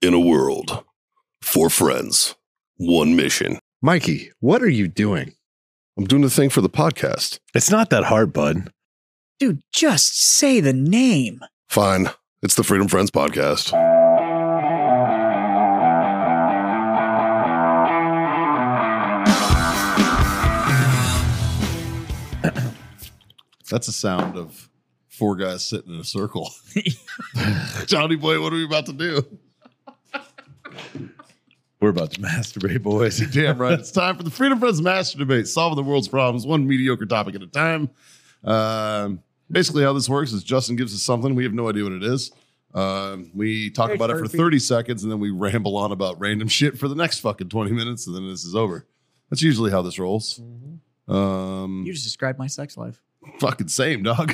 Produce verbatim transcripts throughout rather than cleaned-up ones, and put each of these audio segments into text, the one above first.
In a world, four friends, one mission. Mikey, what are you doing? I'm doing the thing for the podcast. It's not that hard, bud. Dude, just say the name. Fine. It's the Freedom Friends Podcast. That's a sound of four guys sitting in a circle. Johnny boy, what are we about to do? We're about to masturbate, boys. Damn right. It's time for the Freedom Friends Master Debate, solving the world's problems one mediocre topic at a time. Um, basically, how this works is Justin gives us something. We have no idea what it is. Um, we talk Very about it for Sharpie. thirty seconds, and then we ramble on about random shit for the next fucking twenty minutes, and then this is over. That's usually how this rolls. Mm-hmm. Um, You just described my sex life. fucking same, dog.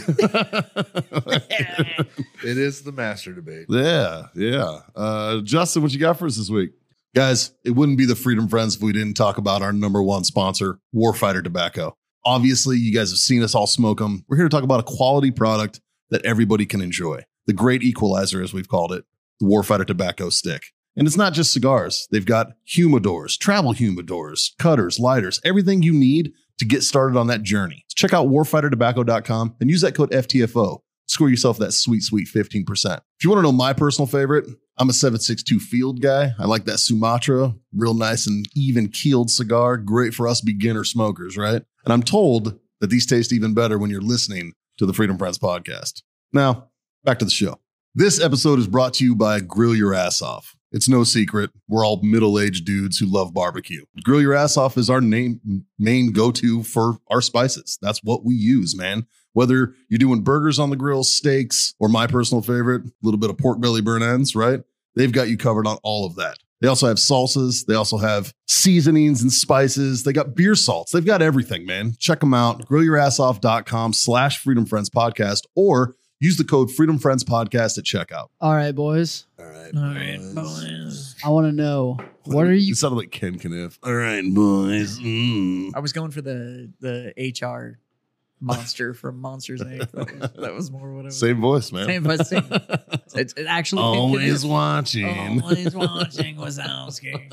It is the master debate. Yeah, yeah. Uh, Justin, what you got for us this week? Guys, it wouldn't be the Freedom Friends if we didn't talk about our number one sponsor, Warfighter Tobacco. Obviously, you guys have seen us all smoke them. We're here to talk about a quality product that everybody can enjoy. The great equalizer, as we've called it, the Warfighter Tobacco Stick. And it's not just cigars. They've got humidors, travel humidors, cutters, lighters, everything you need to get started on that journey. Check out warfighter tobacco dot com and use that code F T F O. Score yourself that sweet, sweet fifteen percent. If you want to know my personal favorite, I'm a seven sixty-two Field guy. I like that Sumatra, real nice and even keeled cigar. Great for us beginner smokers, right? And I'm told that these taste even better when you're listening to the Freedom Friends podcast. Now, back to the show. This episode is brought to you by Grill Your Ass Off. It's no secret. We're all middle-aged dudes who love barbecue. Grill Your Ass Off is our name, main go-to for our spices. That's what we use, man. Whether you're doing burgers on the grill, steaks, or my personal favorite, a little bit of pork belly burn ends, right? They've got you covered on all of that. They also have salsas. They also have seasonings and spices. They got beer salts. They've got everything, man. Check them out. grill your ass off dot com slash Freedom Friends Podcast or use the code Freedom Friends Podcast at checkout. All right, boys. All right. All right, boys. boys. I want to know, what are you? It sounded like Ken Kniff. All right, boys. Mm. I was going for the the H R monster from Monsters Incorporated. That was, that was more what I was. Same voice, man. Same, but same. It's it actually Always watching. Always watching Wazowski.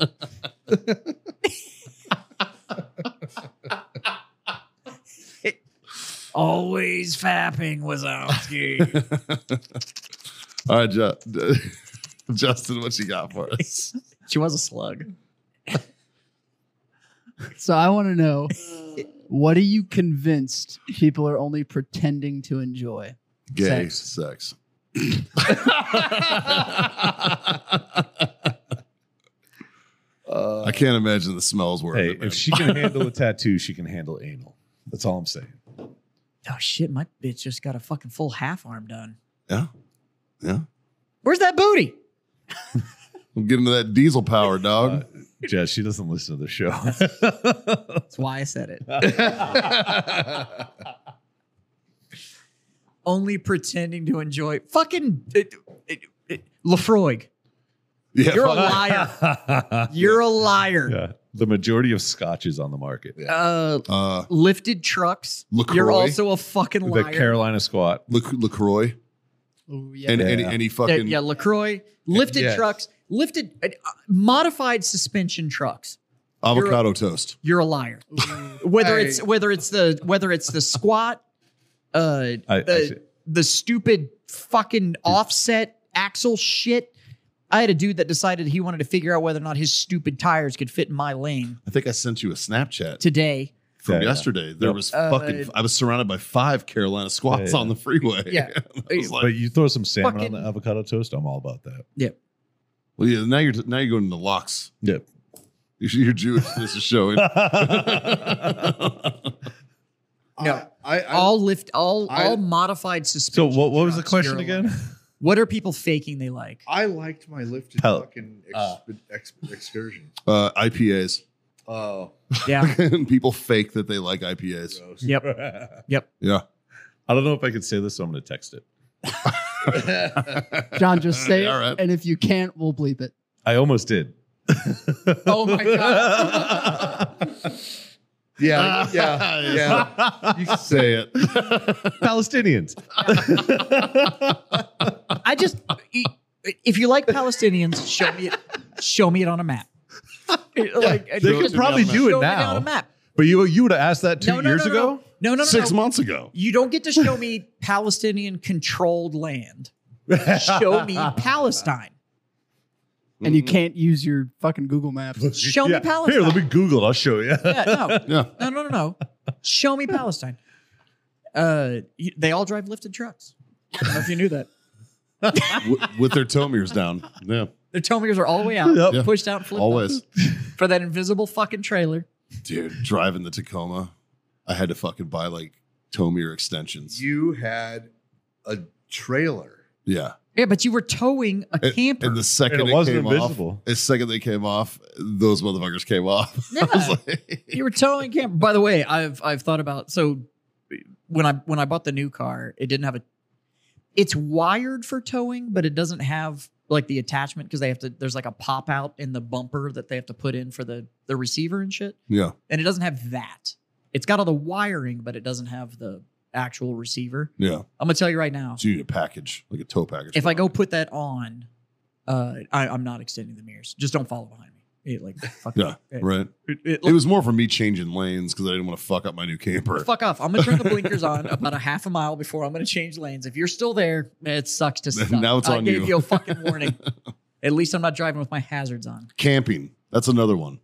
Always fapping Wazowski. All right, Ju- Justin, what you got for us? She was a slug. So I want to know, what are you convinced people are only pretending to enjoy? Gay Sex. sex. Uh, I can't imagine the smells worth Hey, it, man. if she can handle a tattoo, she can handle anal. That's all I'm saying. Oh shit, my bitch just got a fucking full half arm done. Yeah. Yeah. Where's that booty? I'm getting to that diesel power, dog. Uh, Jess, she doesn't listen to the show. That's why I said it. Only pretending to enjoy fucking uh, uh, uh, Lafroig. yeah. You're a fuck- liar. You're a liar. Yeah, the majority of scotch is on the market. Uh, Uh, lifted trucks. LaCroix. You're also a fucking The liar. Carolina squat. La- LaCroix. Oh, yeah. And Yeah. any, any yeah, fucking. yeah, LaCroix. Lifted Yes. trucks. Lifted, uh, modified suspension trucks. avocado toast. You're a liar. Whether Hey. it's whether it's the whether it's the squat, uh, I- the I see. the stupid fucking offset axle shit. I had a dude that decided he wanted to figure out whether or not his stupid tires could fit in my lane I think I sent you a Snapchat today. from Yeah, yeah. yesterday. There Yep. was Uh, fucking. I was surrounded by five Carolina squats Yeah, yeah. on the freeway. Yeah. I was like, But you throw some salmon Fucking- on the avocado toast, I'm all about that. Yep. well, yeah. Now you're now you're going to locks. Yep. Your Jewishness is showing. No. I, I, all lift, all I- all modified So suspension. what, what was the trucks, question you're a again? liar. What are people faking they like? I liked my lifted Pel- fucking ex, uh. ex, excursion. uh, I P As. Oh, Yeah. People fake that they like I P As. gross. Yep. Yep. Yeah. I don't know if I can say this, so I'm going to text it. John, just say All it, right. and if you can't, we'll bleep it. I almost did. Oh my god. Yeah, yeah, yeah. You say it. Palestinians. I just, If you like Palestinians, show me it. Show me it on a map. Like, They Show could it to probably me on do show it me on now. a map. But you you would have asked that two No, no, years no, no, ago? No, no, no. Six no. months ago. You don't get to show me Palestinian controlled land. Show me Palestine. And you can't use your fucking Google Maps. Show Yeah. me Palestine. Here, let me Google it. I'll show you. Yeah, no, Yeah. no, no, no, no. Show me Palestine. Uh, you- they all drive lifted trucks. I don't know if you knew that. W- with their tomeres down. Yeah. Their tomeres are all the way out, Yep. Yeah. pushed out, and flipped Always. up for that invisible fucking trailer. Dude, driving the Tacoma, I had to fucking buy like tomere extensions. You had a trailer. Yeah. Yeah, but you were towing a And, camper. and the second And it it, wasn't came invisible. off, the second they came off, those motherfuckers came off. Yeah. I was like, You were towing camper. By the way, I've I've thought about so when I when I bought the new car, it didn't have a. It's wired for towing, but it doesn't have like the attachment because they have to. There's like a pop out in the bumper that they have to put in for the the receiver and shit, yeah. and it doesn't have that. It's got all the wiring, but it doesn't have the actual receiver. Yeah. I'm gonna tell you right now. So you need a package, like a tow package. If I go put that on, uh, I, I'm not extending the mirrors. Just don't follow behind me. It, like fuck Yeah. it, Right. it- it- It was more for me changing lanes because I didn't want to fuck up my new camper. Fuck off. I'm going to turn the blinkers on about a half a mile before I'm going to change lanes. If you're still there, it sucks to suck. Now it's I on gave you. you a fucking warning. At least I'm not driving with my hazards on. Camping. That's another one.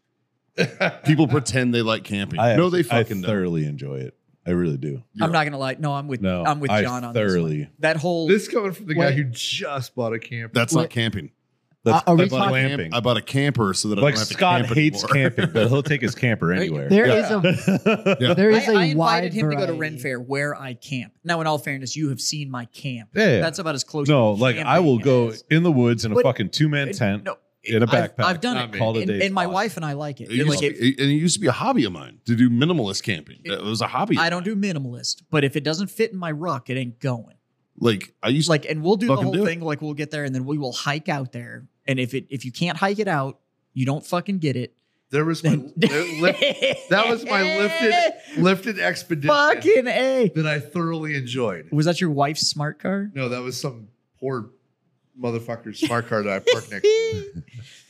People pretend they like camping. I no, they actually- I fucking don't. thoroughly enjoy it. I really do. I'm not going to lie. No, I'm with No, I'm with I John on this thoroughly. one. That whole This coming from the guy What? who just bought a camper. That's not camping. That's, Uh, are we that's I bought, a talking- camp- glamping. I bought a camper so that I Like don't have to Scott camp hates anymore. camping, but he'll take his camper anywhere. There Yeah. is a Yeah. there I, is a I invited wide him to go to variety. Ren Fair where I camp. Now, in all fairness, you have seen my camp. Yeah, yeah. That's about as close. No, to like I will camping go as- in the woods in a But- fucking two man tent No, in a I've- backpack. I've, done Not it, me. Call it a and, day. and my Awesome. wife and I like it. It used Like, to if- be- and it used to be a hobby of mine to do minimalist camping. It, was a hobby. I don't do minimalist, but if it doesn't fit in my ruck, it ain't going. like. I used Like, and we'll do the Fucking whole do it. thing. Like, we'll get there, and then we will hike out there. And if it if you can't hike it out, you don't fucking get it. There was my Then lift, that was my lifted lifted expedition fucking a. that I thoroughly enjoyed. Was that your wife's smart car? No, that was some poor motherfucker's smart car that I parked next to.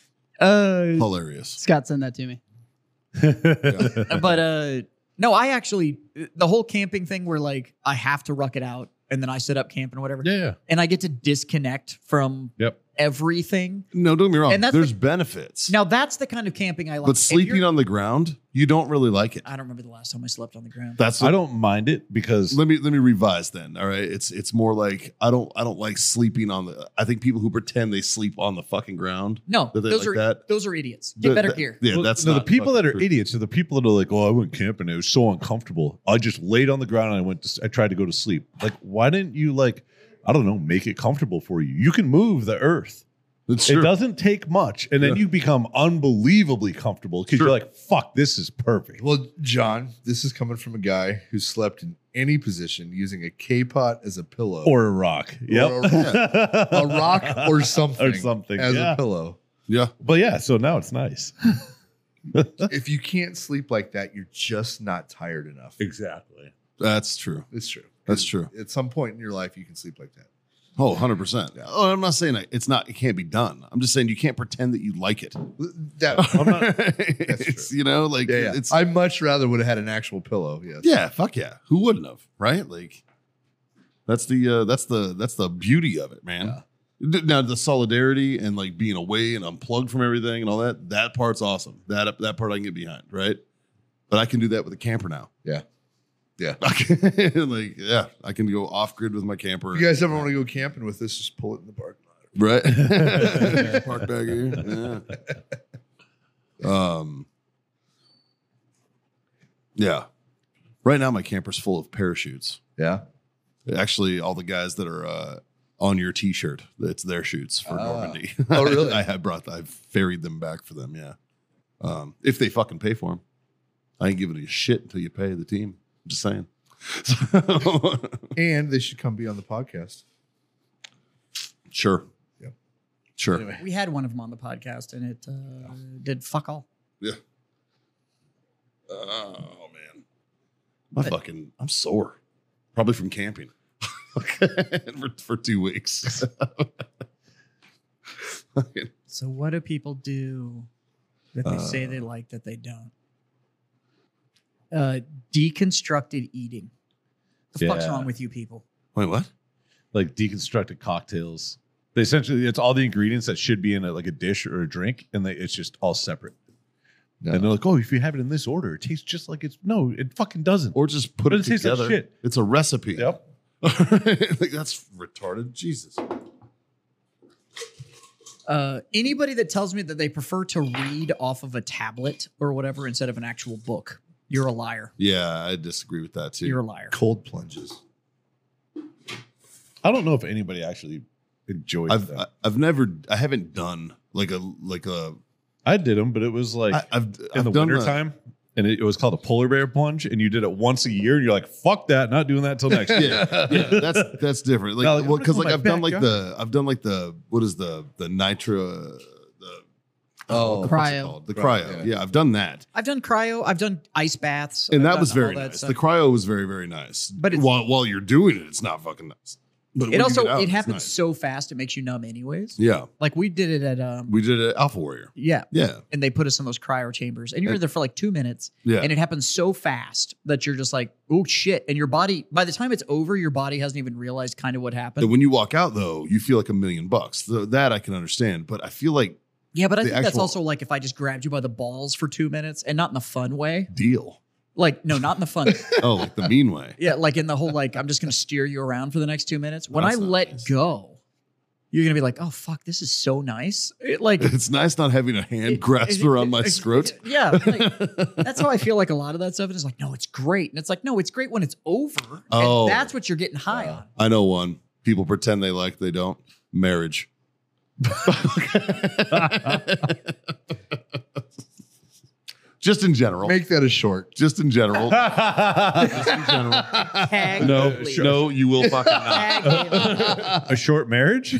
Uh, hilarious. Scott sent that to me. but uh, no, I actually the whole camping thing where like I have to ruck it out, and then I set up camp and whatever, yeah, yeah. and I get to disconnect from Yep. everything. No, don't get me wrong. And that's There's the- benefits. Now that's the kind of camping I like. but If sleeping you're- on the ground, you don't really like it. I don't remember the last time I slept on the ground. That's I don't mind it because let me let me revise then. All right, it's it's more like I don't I don't like sleeping on the. I think people who pretend they sleep on the fucking ground. No, That they those like are that? those are idiots. Get That- better that- gear. Yeah, Well, that's no, the not people that fucking are true. idiots are the people that are like, "Oh, I went camping. It was so uncomfortable. I just laid on the ground and I went. To, s- I tried to go to sleep. Like, why didn't you like? I don't know, make it comfortable for you. You can move the earth. It's It true. doesn't take much, and then Yeah. you become unbelievably comfortable because Sure. you're like, "Fuck, this is perfect." Well, John, this is coming from a guy who slept in any position using a K-pot as a pillow. Or a rock. Yep. Or a, a rock or something, Or something, as yeah. a pillow. Yeah, But yeah, so now it's nice. If you can't sleep like that, you're just not tired enough. Exactly. that's true. It's true. That's true. At some point in your life, you can sleep like that. Oh, one hundred percent. Oh, I'm not saying that it's not. It can't be done. I'm just saying you can't pretend that you like it. That, I'm not, It's, you know, like yeah, yeah. it's. I much rather would have had an actual pillow. Yes. yeah, fuck yeah. Who wouldn't have? Right? Like that's the uh, that's the that's the beauty of it, man. D- Now the solidarity and like being away and unplugged from everything and all that. That part's awesome. That that part I can get behind. Right? But I can do that with a camper now. Yeah. Yeah. I can, like yeah, I can go off grid with my camper. If you guys ever want to go camping with us, just pull it in the parking lot. Right. Park back here. Yeah. Um. Yeah. Right now, my camper's full of parachutes. Yeah. Actually, all the guys that are uh, on your T-shirt, it's their shoots for Ah. Normandy. Oh, really? I have brought, I've ferried them back for them. Yeah. Um, if they fucking pay for them, I ain't giving a shit until you pay the team. I'm just saying. And they should come be on the podcast. Sure. Yeah. Sure. Anyway. We had one of them on the podcast, and it uh, did fuck all. Yeah. Oh man, my fucking I'm sore, probably from camping for, for two weeks. So what do people do that they say Uh. they like that they don't? Uh, deconstructed eating. The fuck's Yeah. wrong with you people? Wait, what? Like deconstructed cocktails. They essentially, it's all the ingredients that should be in a, like a dish or a drink, and they, it's just all separate. No. And they're like, "Oh, if you have it in this order, it tastes just like it's." No, it fucking doesn't. Or just put But it it tastes like together. shit. It's a recipe. Yep. Like, that's retarded. Jesus. Uh, anybody that tells me that they prefer to read off of a tablet or whatever instead of an actual book, you're a liar. Yeah, I disagree with that too. You're a liar. Cold plunges. I don't know if anybody actually enjoys I've them. I- I've never I haven't done like a like a I did them, but it was like I, I've in I've the done winter time, and it, it was called a polar bear plunge, and you did it once a year, and you're like, "Fuck that, not doing that till next year." Yeah, yeah, that's that's different. Like, Now, like, well, I'm because just like in I've my done like backyard. the I've done like the what is the the nitro uh, the Oh, what's it Cryo. called? The Cryo, cryo. yeah. Yeah. I've done that, I've done cryo. I've done ice baths. and I've that done was all very that nice. stuff. The cryo was very very nice. But it's- while while you're doing it, it's not fucking nice. But when It you also get out, it it's happens nice. so fast it makes you numb anyways. Yeah, Like we did it at um we did it at Alpha Warrior. yeah, Yeah, and they put us in those cryo chambers, and you're in there for like two minutes, yeah. and it happens so fast that you're just like, oh shit, and your body by the time it's over, your body hasn't even realized kind of what happened. And when you walk out though, you feel like a million bucks. Th- that I can understand, but I feel like Yeah, but I the think that's actual- also like if I just grabbed you by the balls for two minutes and not in the fun way. deal. Like, no, not in the fun. Oh, like the mean way. Yeah, like in the whole like I'm just gonna steer you around for the next two minutes. When That's I not let nice. go, you're gonna be like, oh fuck, this is so nice. It, like It's nice not having a hand it- grasp it- around it- my it- scrot. Yeah, like, that's how I feel like a lot of that stuff. It's like, no, it's great, and it's like, no, it's great when it's over. Oh. And that's what you're getting high on. I know one. People pretend they like, they don't. Marriage. Just in general. Make that a short. Just in general. Tag no, Haley. no, you will fucking not. Tag Haley. A short marriage?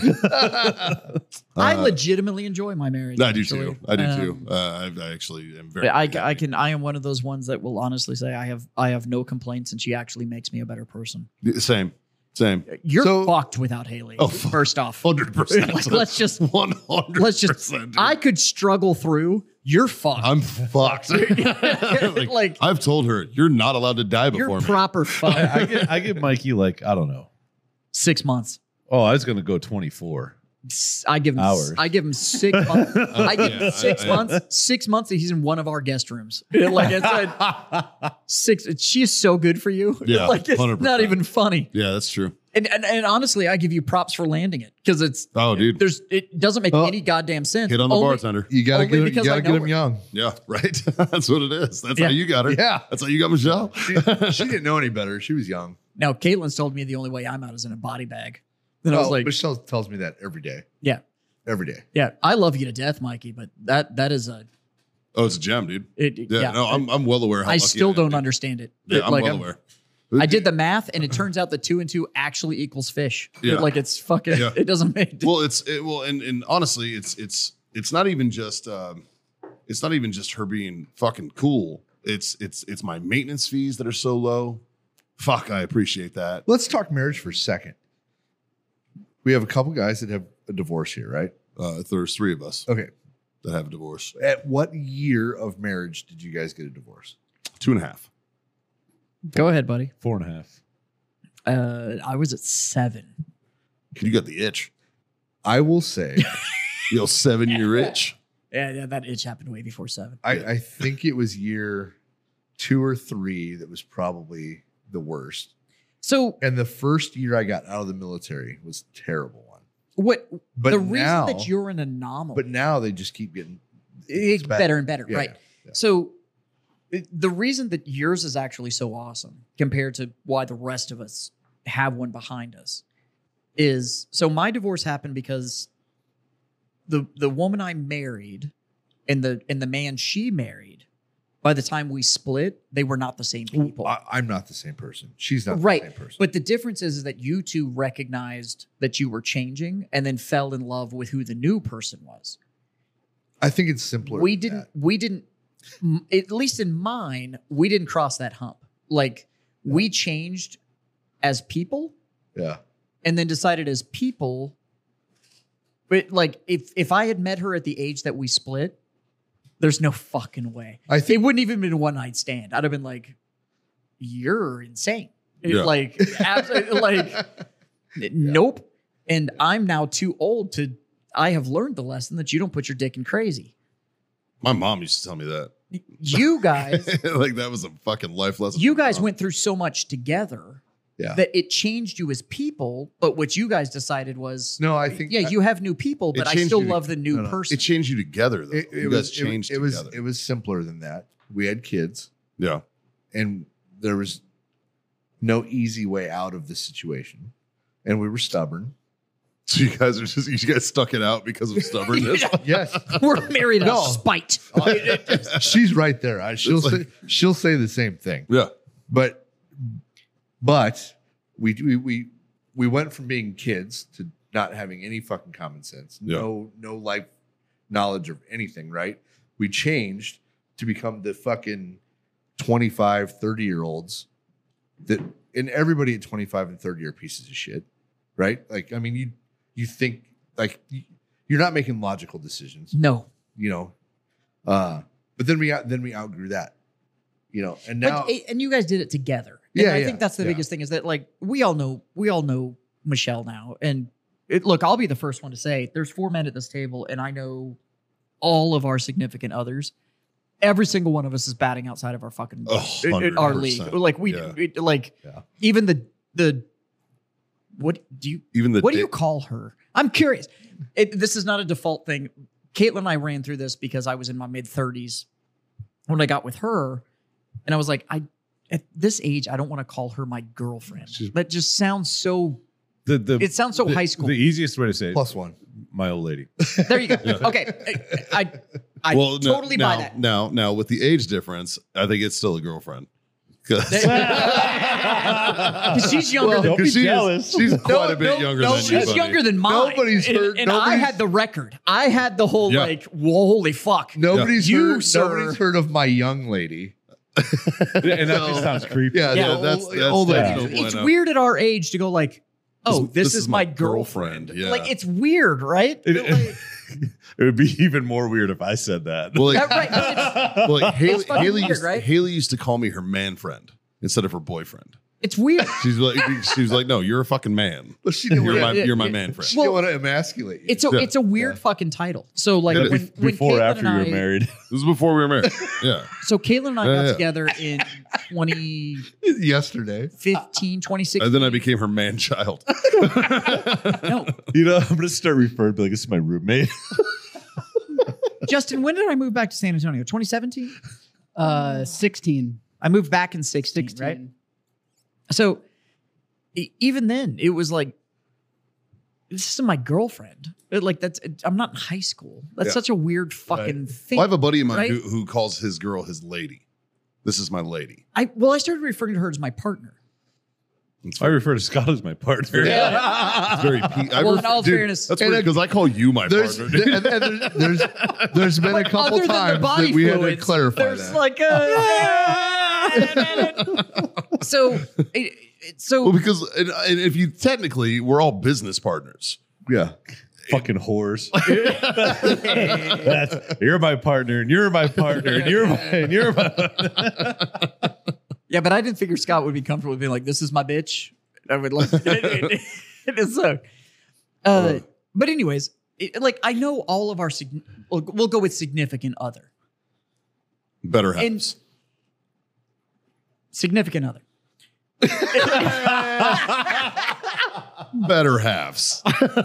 I Uh, legitimately enjoy my marriage. I do actually. too. I do Um, too. Uh, I, I actually am very. I, I can I am one of those ones that will honestly say I have I have no complaints, and she actually makes me a better person. Same. Same. You're So- fucked without Haley. Oh, fuck. First off, one hundred percent. Like, let's just- one hundred percent. let's just. I could struggle through. You're fucked. I'm fucked. like, Like, I've told her, you're not allowed to die you're before me. proper fucked. I, I, give, I give Mikey like, I don't know. Six months. Oh, I was going to go twenty-four. I give him. Hours. I give him six months. I give Yeah, him six I- I- months. Six months. And he's in one of our guest rooms. Like I said, six. She is so good for you. Yeah, like it's one hundred percent. not even funny. Yeah, that's true. And, and and honestly, I give you props for landing it because it's Oh, dude. there's it doesn't make Oh. any goddamn sense. Hit on the Only- bartender. You gotta Only get him, you because I gotta get know him her. young. Yeah, right. That's what it is. That's Yeah. how you got her. Yeah. That's how you got Michelle. She, she didn't know any better. She was young. Now, Caitlin's told me the only way I'm out is in a body bag. Then I was Oh, like, Michelle tells me that every day. yeah, Every day. yeah, I love you to death, Mikey, but that that is a Oh, it's a gem, dude. it, Yeah, yeah. no, I'm I'm well aware. How I lucky still am, don't dude. understand it. Yeah, It- I'm like, well I'm- aware. I did the math, and it turns out that two and two actually equals fish. Yeah. Like it's fucking. Yeah. It doesn't make. Well, it's it, well, and and honestly, it's it's it's not even just um, it's not even just her being fucking cool. It's it's it's my maintenance fees that are so low. Fuck, I appreciate that. Let's talk marriage for a second. We have a couple guys that have a divorce here, right? Uh, there's three of us Okay. that have a divorce. At what year of marriage did you guys get a divorce? Two and a half. Go ahead, buddy. Four and a half. Uh, I was at seven. You got the itch. I will say, You know, seven year itch. Yeah, yeah, that itch happened way before seven. I, I think it was year two or three that was probably the worst. So And the first year I got out of the military was a terrible one. what? But the reason now, that you're an anomaly, but now they just keep getting it's better. better and better, Yeah, right? yeah, yeah. So it- the reason that yours is actually so awesome compared to why the rest of us have one behind us is so my divorce happened because the the woman I married and the and the man she married, by the time we split, they were not the same people. I, I'm not the same person. She's not Right. the same person. But the difference is, is that you two recognized that you were changing and then fell in love with who the new person was. I think it's simpler. We than didn't, that. we didn't, m- at least in mine, we didn't cross that hump. Like we changed as people Yeah. and then decided as people. but like if if I had met her at the age that we split, there's no fucking way. I think It wouldn't even been a one night stand. I'd have been like, "You're insane." It- Yeah. Like, absolutely, like, nope. And I'm now too old to. I have learned the lesson that you don't put your dick in crazy. My mom used to tell me that. You guys, Like that was a fucking life lesson. you from my guys mom. went through so much together yeah. that it changed you as people. But what you guys decided was, No, I think yeah, you have new people, It but I changed still you to- love the new no, no. person. It changed you together though. it, it you was guys changed it, it was together. it was simpler than that. We had kids, yeah. and there was no easy way out of the situation, and we were stubborn. So you guys are just you guys stuck it out because of stubbornness. Yes, We're married out No. of spite. she's right there. I, she'll It's say like- she'll say the same thing. Yeah. But but we we we we went from being kids to not having any fucking common sense, Yeah. no no life knowledge of anything, right? We changed to become the fucking twenty-five, thirty year olds that and everybody at twenty-five and thirty are pieces of shit, right? Like I mean you you think like you- you're not making logical decisions, No. you know. Uh but then we out then we outgrew that. You know, and now But, eh, and you guys did it together. And Yeah, I yeah, think that's the yeah. biggest thing is that like we all know we all know Michelle now. And it, look, I'll be the first one to say there's four men at this table, and I know all of our significant others. Every single one of us is batting outside of our fucking Oh, it- it- our one hundred league. percent. Like we Yeah. it- like Yeah. even the the what do you Even the what do da- you call her? I'm curious. It, this is not a default thing. Caitlin and I ran through this because I was in my mid thirties when I got with her, and I was like, I at this age, I don't want to call her my girlfriend. She's- That just sounds so. The, the, It sounds so the- high school. The easiest way to say it, plus one. my old lady. There you go. Okay, I I, I well, no- totally now, buy that. Now, now with the age difference, I think it's still a girlfriend. 'Cause- Because she's younger than Don't be Because she jealous. is, she's quite a bit no, younger no, than you. she's buddy. younger than mine. Nobody's and, heard- and I nobody's- had the record. I had the whole Yeah. like, whoa, holy fuck. Nobody's You, heard. sir. Nobody's heard of my young lady. And that just sounds creepy. Yeah, Yeah, the that's- old, that's- old that's- lady. Why It's not? weird at our age to go like, oh, This- this, this is, is my my girlfriend. girlfriend, yeah. Like it's weird, right? It- Like, It would be even more weird if I said that. Well, like, that- right, but it's, well, like Haley, fucking Haley, weird, used, right? Haley used to call me her man friend instead of her boyfriend. it's weird. She's like, she's like, no, you're a fucking man. Well, she didn't You're want my, yeah, you're my yeah. man friend. She Well, didn't want to emasculate you. It's a Yeah. it's a weird fucking title. So like It is. when, when Before or Caitlin after and you I, were married. This was before we were married. Yeah. So Caitlin and I Yeah, got yeah. together in twenty yesterday. fifteen, twenty sixteen. And then I became her man child. No, You know, I'm gonna start referring to like this is my roommate. Justin, when did I move back to San Antonio? twenty seventeen? Uh, sixteen. I moved back in sixteen, sixteen. right? So e- even then, it was like, this is my girlfriend. It, like that's I'm not in high school. That's Yeah. such a weird fucking thing. Well, I have a buddy of mine right? who, who calls his girl his lady. This is my lady. I well, I started referring to her as my partner. It's I refer to Scott as my partner. It's very. Pe- I Well, ref- in all dude, fairness- that's And weird because I call you my There's, partner. th- and, and there's, there's there's been a But couple other than the times body that we had to fluids, clarify there's that. like a so it, it- so Well, because and, and if you technically, we're all business partners. yeah. Fucking whores. That's, you're my partner, and you're my partner, and you're my, and you're my. yeah, but I didn't figure Scott would be comfortable with being like, "This is my bitch." I would like it, it is so. Uh, but anyways, it, like I know all of our sig- we'll, we'll go with significant other, Better And- halves. significant other. Better halves.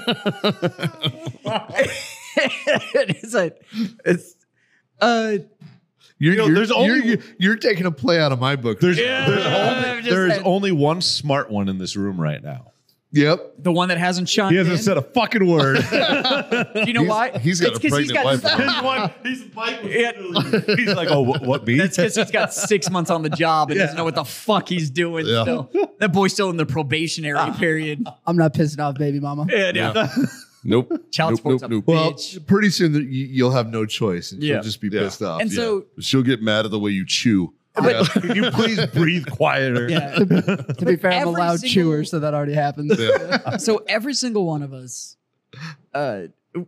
it's like it's uh You're, know, you're, there's you're, only- you're, you're taking a play out of my book. There's, Yeah, there's, I'm only, just there's saying. only one smart one in this room right now. Yep. the one that hasn't shot. He hasn't said a fucking word. Do you know He's- why? he's got It's a 'cause he's pregnant wife at home. He's one. He's Mike. was Yeah. literally- He's like, oh, what, what me? That's because he's got six months on the job and doesn't know what the fuck he's doing. Yeah. Still, that boy's still in the probationary period. I'm not pissing off baby mama. Yeah, yeah. Nope. Child nope, support's nope, a nope. Well, bitch. pretty soon that you, you'll have no choice, and Yeah. she'll just be Yeah. pissed off. And so, She'll get mad at the way you chew. but Can you please breathe quieter? yeah. To be fair, I'm a Every loud single- chewer, so that already happens. Yeah. So every single one of us, uh,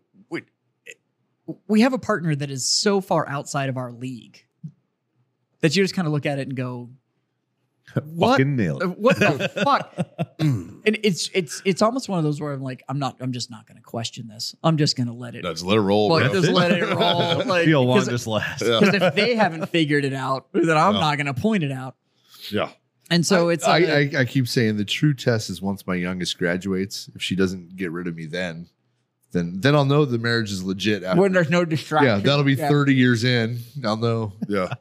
we have a partner that is so far outside of our league that you just kind of look at it and go, what? Fucking nailed Uh, it. What the fuck? And it's it's it's almost one of those where I'm like, I'm not, I'm just not going to question this. I'm just going to let it. No, just let it roll. Like, bro. just let it roll. Like, See how long because this lasts. Yeah. if they haven't figured it out, then I'm Yeah. not going to point it out. Yeah. And so it's I, uh, I, I keep saying the true test is once my youngest graduates. If she doesn't get rid of me, then then then I'll know the marriage is legit. After. when there's no distraction. Yeah, that'll be Yeah. thirty years in. I'll know. Yeah.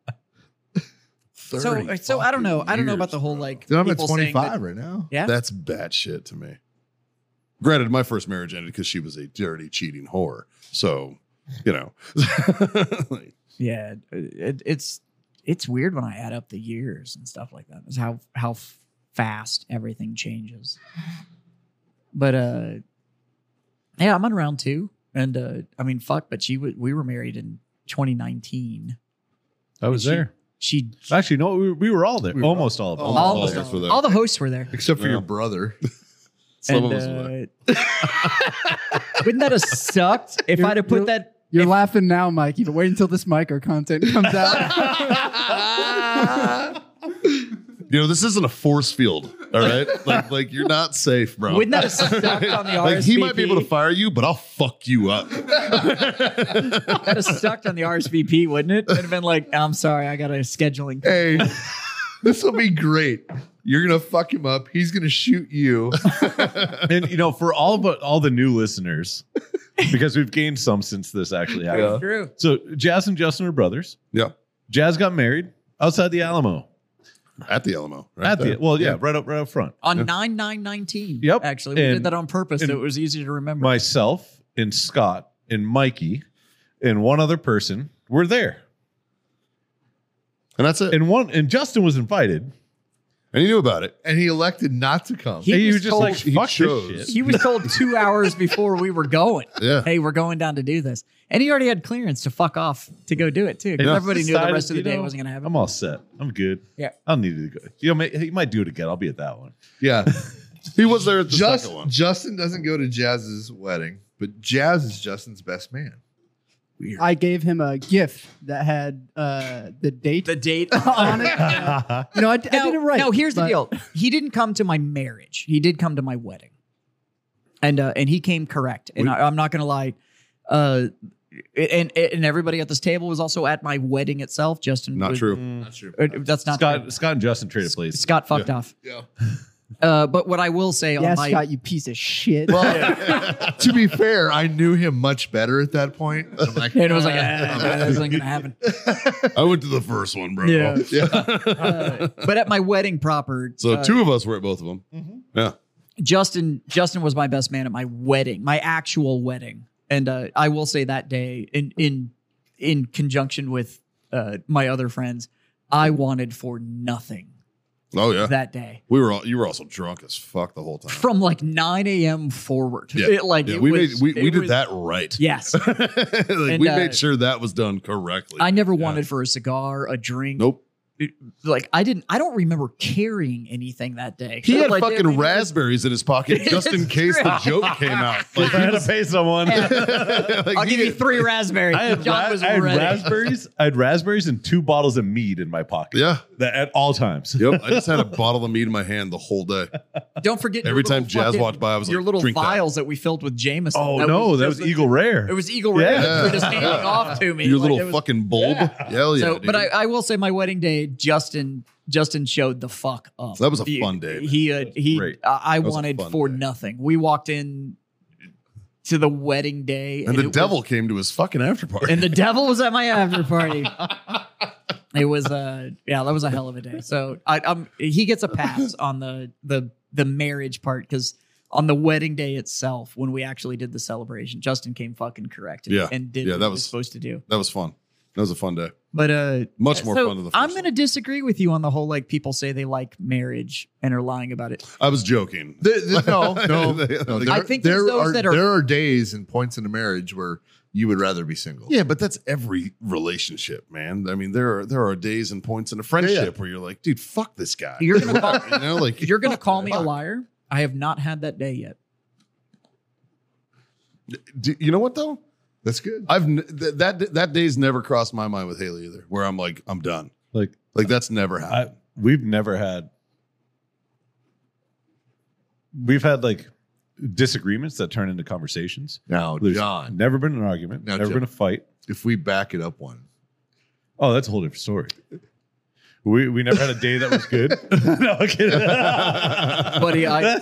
So so I don't know. I don't know about the whole like Dude, I'm at people saying that- twenty-five right now. Yeah. That's bad shit to me. Granted, my first marriage ended because she was a dirty, cheating whore. So, you know. Like, Yeah, it, it's it's weird when I add up the years and stuff like that. Is how how fast everything changes. But uh, yeah, I'm on round two, and uh, I mean, fuck. But she w- we were married in twenty nineteen. I was She- there. She Actually, no, we, we were all there. We were almost all of us. all- all, all the, of us were there. all the hosts were there. Except for Yeah. your brother. Some And, of us were uh, wouldn't that have sucked if You're- I'd have put you're- that? You're laughing now, Mikey, but wait until this micro content comes out. you know, this isn't a force field. All right. Like, like you're not safe, bro. Wouldn't that have sucked on the R S V P? like he might be able to fire you, but I'll fuck you up. That have sucked on the R S V P, wouldn't it? It'd have been like, I'm sorry, I got a scheduling. Hey, this will be great. You're gonna fuck him up. He's gonna shoot you. And you know, for all but all the new listeners, because we've gained some since this actually happened. Yeah. True. So Jazz and Justin are brothers. Yeah. Jazz got married outside the Alamo. At the Alamo. Right At there. the well, yeah, right up right up front. On nine nine nineteen. Yep. Actually, we And- did that on purpose so and it was easy to remember. Myself and Scott and Mikey and one other person were there. And that's it. And one and Justin was invited. And he knew about it. And he elected not to come. He He was was just told- like, he fuck chose. this shit. he was told two hours before we were going, Yeah. hey, we're going down to do this. And he already had clearance to fuck off to go do it too. Because Yeah. everybody knew the Decided, rest of the you day know, wasn't going to happen. I'm all set. I'm good. Yeah. I don't need to go. You know, may- he might do it again. I'll be at that one. Yeah. He was there at the Just, second one. Justin doesn't go to Jazz's wedding, but Jazz is Justin's best man. Weird. I gave him a gift that had uh, the date The date on it. Uh, you know, I, I Now, did it right. No, here's the but- deal. He didn't come to my marriage. He did come to my wedding, and uh, and he came correct. And I, I'm not going to lie. Uh, and and everybody at this table was also at my wedding itself. Justin, Not was- true. Not true. uh, That's not Scott, true. Scott and Justin traded places. Scott fucked off. Yeah. Uh, but what I will say Yeah, on my Scott, you piece of shit. Well, to be fair, I knew him much better at that point. I'm like, and it was like, ah, that isn't going to happen. I went to the first one, bro. Yeah. yeah. Uh, but at my wedding proper, So uh, two of us were at both of them. Yeah. Justin Justin was my best man at my wedding, my actual wedding, and uh, I will say that day in in in conjunction with uh, my other friends, I wanted for nothing Oh yeah. that day we were all you were also drunk as fuck the whole time. from like nine a.m. forward. Yeah. It, like Yeah, it we was, made we, we it did was- that right. Yes, like And, we uh, made sure that was done correctly. I never Yeah. wanted for a cigar, a drink. Nope. It- like I didn't. I don't remember carrying anything that day. He had Like, I fucking mean, it was- raspberries in his pocket just in case the joke came out. Like, I he had to was- pay someone. like, I'll he give you did- three raspberries. I had, John ra- was I had ready. raspberries. I had raspberries and two bottles of mead in my pocket. Yeah. That at all times. Yep. I just had a bottle of mead in my hand the whole day. Don't forget your Every little time Jazz fucking- walked by, I was like, your little "Drink that." vials that. we filled with Jameson. Oh no, that was just- Eagle Rare. It was Eagle Rare. Yeah. They were just handing off to me. Your Like, little it was- fucking bulb. Hell yeah. So, dude. but I, I will say, my wedding day, Justin Justin showed the fuck up. That was a He- fun day, man. He uh, he. Great. I I That was a wanted fun for day. nothing. We walked in to the wedding day, and the it devil was- came to his fucking after party. and the devil was at my after party. It was uh yeah, that was a hell of a day. So I um he gets a pass on the the the marriage part because on the wedding day itself, when we actually did the celebration, Justin came fucking correct and, Yeah. and did Yeah, what that he was was- supposed to do. that was fun. That was a fun day. But uh Much more so fun than the first I'm one. gonna disagree with you on the whole like people say they like marriage and are lying about it. I was joking. The- the- no, no, They- no. they- There, I think there's there those are, that are- there are days and points in a marriage where you would rather be single. Yeah, but that's every relationship, man. I mean, there are there are days and points in a friendship where you're like, dude, fuck this guy. You're gonna call you know, like you're gonna call me a fuck. liar. I have not had that day yet. Do, you know what though? That's good. I've n- th- that that day's never crossed my mind with Haley either. Where I'm like, I'm done. Like, Like that's never happened. I, we've never had. We've had like disagreements that turn into conversations. Now, There's John, never been an argument. Now, never Jim. been a fight. if we back it up one, Oh, that's a whole different story. We we never had a day that was good. No, I'm kidding. Buddy, I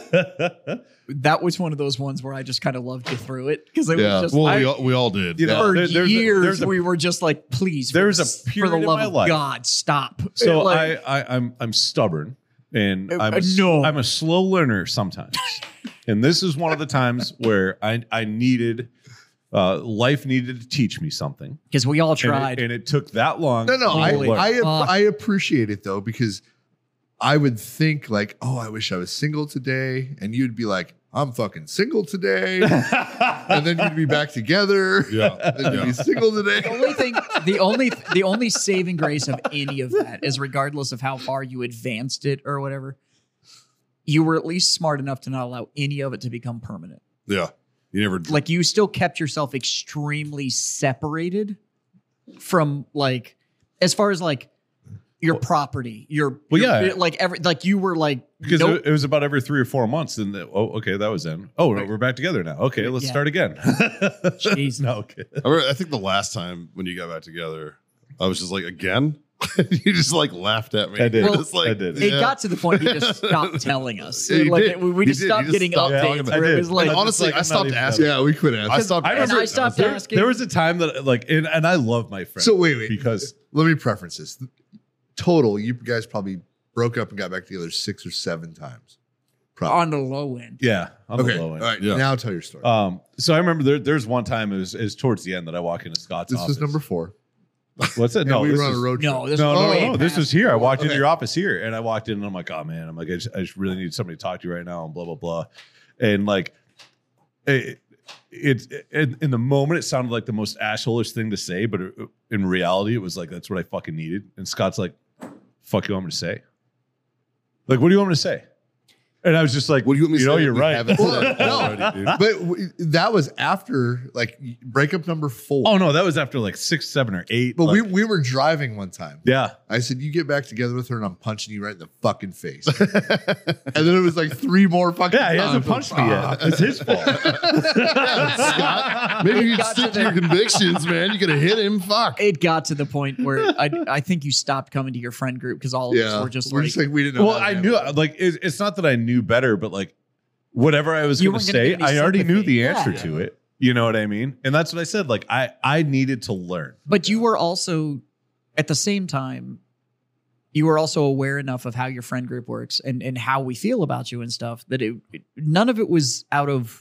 that was one of those ones where I just kind of loved you through it because it yeah. was just Well, I- we all, we all did. You know, for there- there's a- years there's a- we were just like, please, There's for, a for period the in love my of life. God, stop. So Like, I, I I'm I'm stubborn and Uh, I'm uh, a, s- no. I'm a slow learner sometimes. And this is one of the times where I I needed uh, life needed to teach me something. because we all And it- tried. and it, took that long. no, no, for me I to learn. I, Fuck. I appreciate it though because I would think like, oh, I wish I was single today, and you'd be like, I'm fucking single today, and then you'd be back together. Yeah. Then you'd Yeah. be single the today. only thing, the only, the only saving grace of any of that is, regardless of how far you advanced it or whatever, you were at least smart enough to not allow any of it to become permanent. Yeah. You never. Like you still kept yourself extremely separated from like, as far as like your property, your, Well, your- yeah. like every, like you were like, because nope. it, it was about every three or four months. And the, oh, okay, that was in. Oh, no, we're back together now. Okay, let's Yeah. start again. Jeez. No, okay. I, remember, I think the last time when you got back together, I was just like, again? You just like laughed at me. I did. You're Well, just like, I did. It yeah. got to the point you just stopped telling us. Yeah, you like did. we we You just did. stopped You just getting stopped updates. talking about Where it. it was I like, did. honestly, like, I I'm stopped not even asking. Yeah, we quit I asking. stopped I and remember I stopped there, asking. there was a time that like, and, and I love my friend. So wait, wait. because Let me preference this. Total, you guys probably broke up and got back together six or seven times. Probably. on the low end. yeah, on Okay. the low All end. right. Yeah. Now tell your story. Um, so I remember there, there's one time it was, it was towards the end that I walk into Scott's this office. was number four. What's it? And No, we this were on is- a road trip. No, this no, was no, way no. This past- was here. I walked into Okay. your office here, and I walked in, and I'm like, "Oh man," I'm like, "I just, I just really need somebody to talk to right now," and blah blah blah, and like, it, it, it in the moment it sounded like the most assholish thing to say, but it, in reality, it was like that's what I fucking needed. And Scott's like, "Fuck you, want me to say? Like, what do you want me to say?" And I was just like, What do you want me to you know, say you're that we right. haven't said No. already, dude? But w- that was after like breakup number four. Oh no, that was after like six, seven, or eight. But like- we, we were driving one time. yeah. I said, you get back together with her and I'm punching you right in the fucking face. And then it was like three more fucking Yeah, he hasn't times. punched me yet. It's his fault. Scott, maybe you got stick to to your the- convictions, man. You could have hit him. Fuck. It got to the point where I, I think you stopped coming to your friend group because all of Yeah. us were just we're like, just like, we didn't know. Well, how to I handle knew it. like it, it's not that I knew better, but like whatever I was You going to weren't gonna say, get any I already knew sympathy. the answer Yeah. to it. You know what I mean? And that's what I said. Like I I needed to learn. but you were also at the same time, you were also aware enough of how your friend group works and, and how we feel about you and stuff that it, it none of it was out of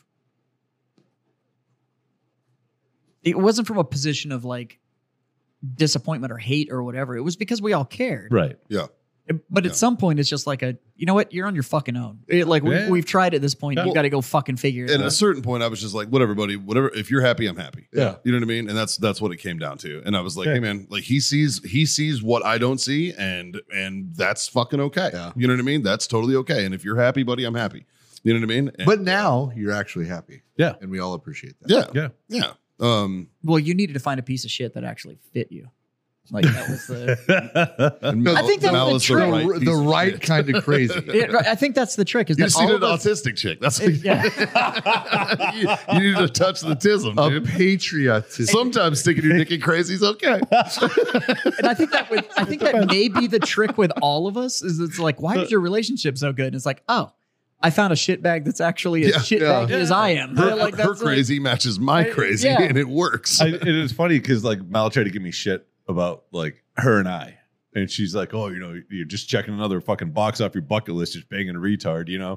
it wasn't from a position of like disappointment or hate or whatever. It was because we all cared. Right. But at Yeah. some point, it's just like a, you know what? You're on your fucking own. It, like Yeah. we, we've tried at this point. Yeah. You got to go fucking figure it And at out. a certain point, I was just like, whatever, buddy, whatever. If you're happy, I'm happy. Yeah. You know what I mean? And that's that's what it came down to. And I was like, Yeah. hey man, like he sees he sees what I don't see, and and that's fucking okay. Yeah. You know what I mean? That's totally okay. And if you're happy, buddy, I'm happy. You know what I mean? And- But now you're actually happy. Yeah. And we all appreciate that. yeah, Yeah. yeah. Um, Well, you needed to find a piece of shit that actually fit you. Like that was the. and I think that was the Malice trick. The, right the piece of right shit. kind of crazy. It- I think that's the trick. Is You that just all needed of an us, autistic chick. That's it- yeah. you, you need to touch the tism, A dude. patriotism. Sometimes sticking your dick in crazy is okay. And I think that would, I think that may be the trick with all of us. Is it's like, why is your relationship so good? And it's like, oh, I found a shitbag that's actually as Yeah, shitbag yeah. as I am. Her, like her that's like- crazy matches my I- crazy, yeah. and it works. I, it is funny because like Mal tried to give me shit about like her and I. And she's like, "Oh, you know, you're just checking another fucking box off your bucket list, just banging a retard, you know."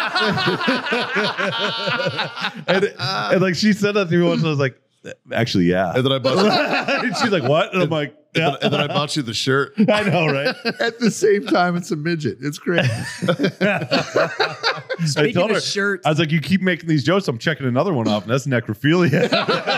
and, and like she said that to me once, and I was like, "Actually, yeah." and then I bought, and she's like, "What?" And I'm like, and, "Yeah." then, and then I bought you the shirt. I know, right? At the same time, it's a midget. It's great. I Speaking told of her, shirts, I was like, "You keep making these jokes. I'm checking another one off, and that's necrophilia."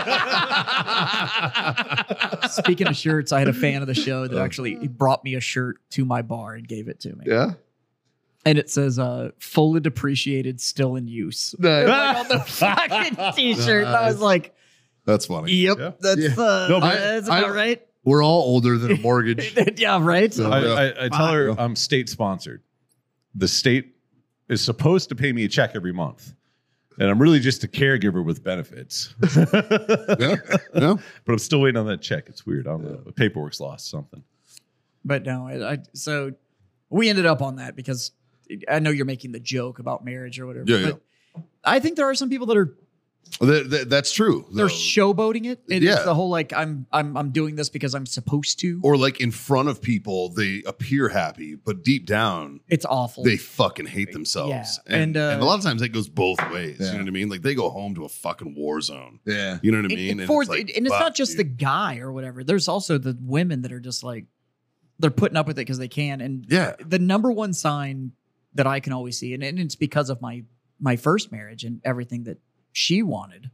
speaking of shirts, I had a fan of the show that actually brought me a shirt to my bar and gave it to me. Yeah. And it says, uh, fully depreciated, still in use. Nice. Like on the fucking t-shirt. And I was like, That's funny. Yep, Yeah. that's Yeah. uh, No, but that's I- about right. We're all older than a mortgage. Yeah, right. So- I, Yeah. I, I tell her I'm state sponsored. The state is supposed to pay me a check every month, and I'm really just a caregiver with benefits. Yeah. Yeah. But I'm still waiting on that check. It's weird. I don't know. The paperwork's lost something. But no, I, I so we ended up on that because I know you're making the joke about marriage or whatever. Yeah, but I think there are some people that are Well, that- that- that's true. they're though. showboating it. And Yeah. It's the whole like I'm I'm I'm doing this because I'm supposed to. Or like in front of people, they appear happy, but deep down, It's awful. they fucking hate themselves. Yeah. And, And, uh, and a lot of times that goes both ways. Yeah. You know what I mean? Like they go home to a fucking war zone. Yeah. You know what I And- mean? and, for, it's like, and it's fuck, not just the dude. guy or whatever. There's also the women that are just like they're putting up with it because they can. And Yeah. the number one sign that I can always see, and, and it's because of my my first marriage and everything that she wanted,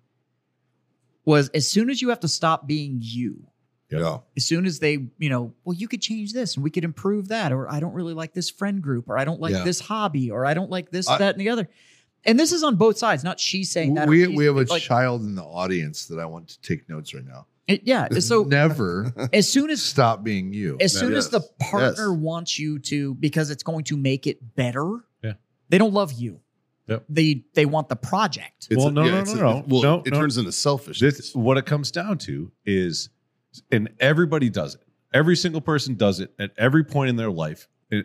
was as soon as you have to stop being you, Yeah. as soon as they, you know, well, you could change this and we could improve that, or I don't really like this friend group, or I don't like Yeah. this hobby, or I don't like this, I- that, and the other. And this is on both sides, not she saying that. or We he's- we have a like, child in the audience that I want to take notes right now. it- yeah. So Never as soon as stop being you. as soon Yes. as the partner Yes. wants you to, because it's going to make it better. Yeah. They don't love you. Yep. They they want the project. It's Well, a- no, yeah, no, it's no, a- no. Well, No, it no. turns into selfishness. This what it comes down to is, and everybody does it. Every single person does it at every point in their life. It,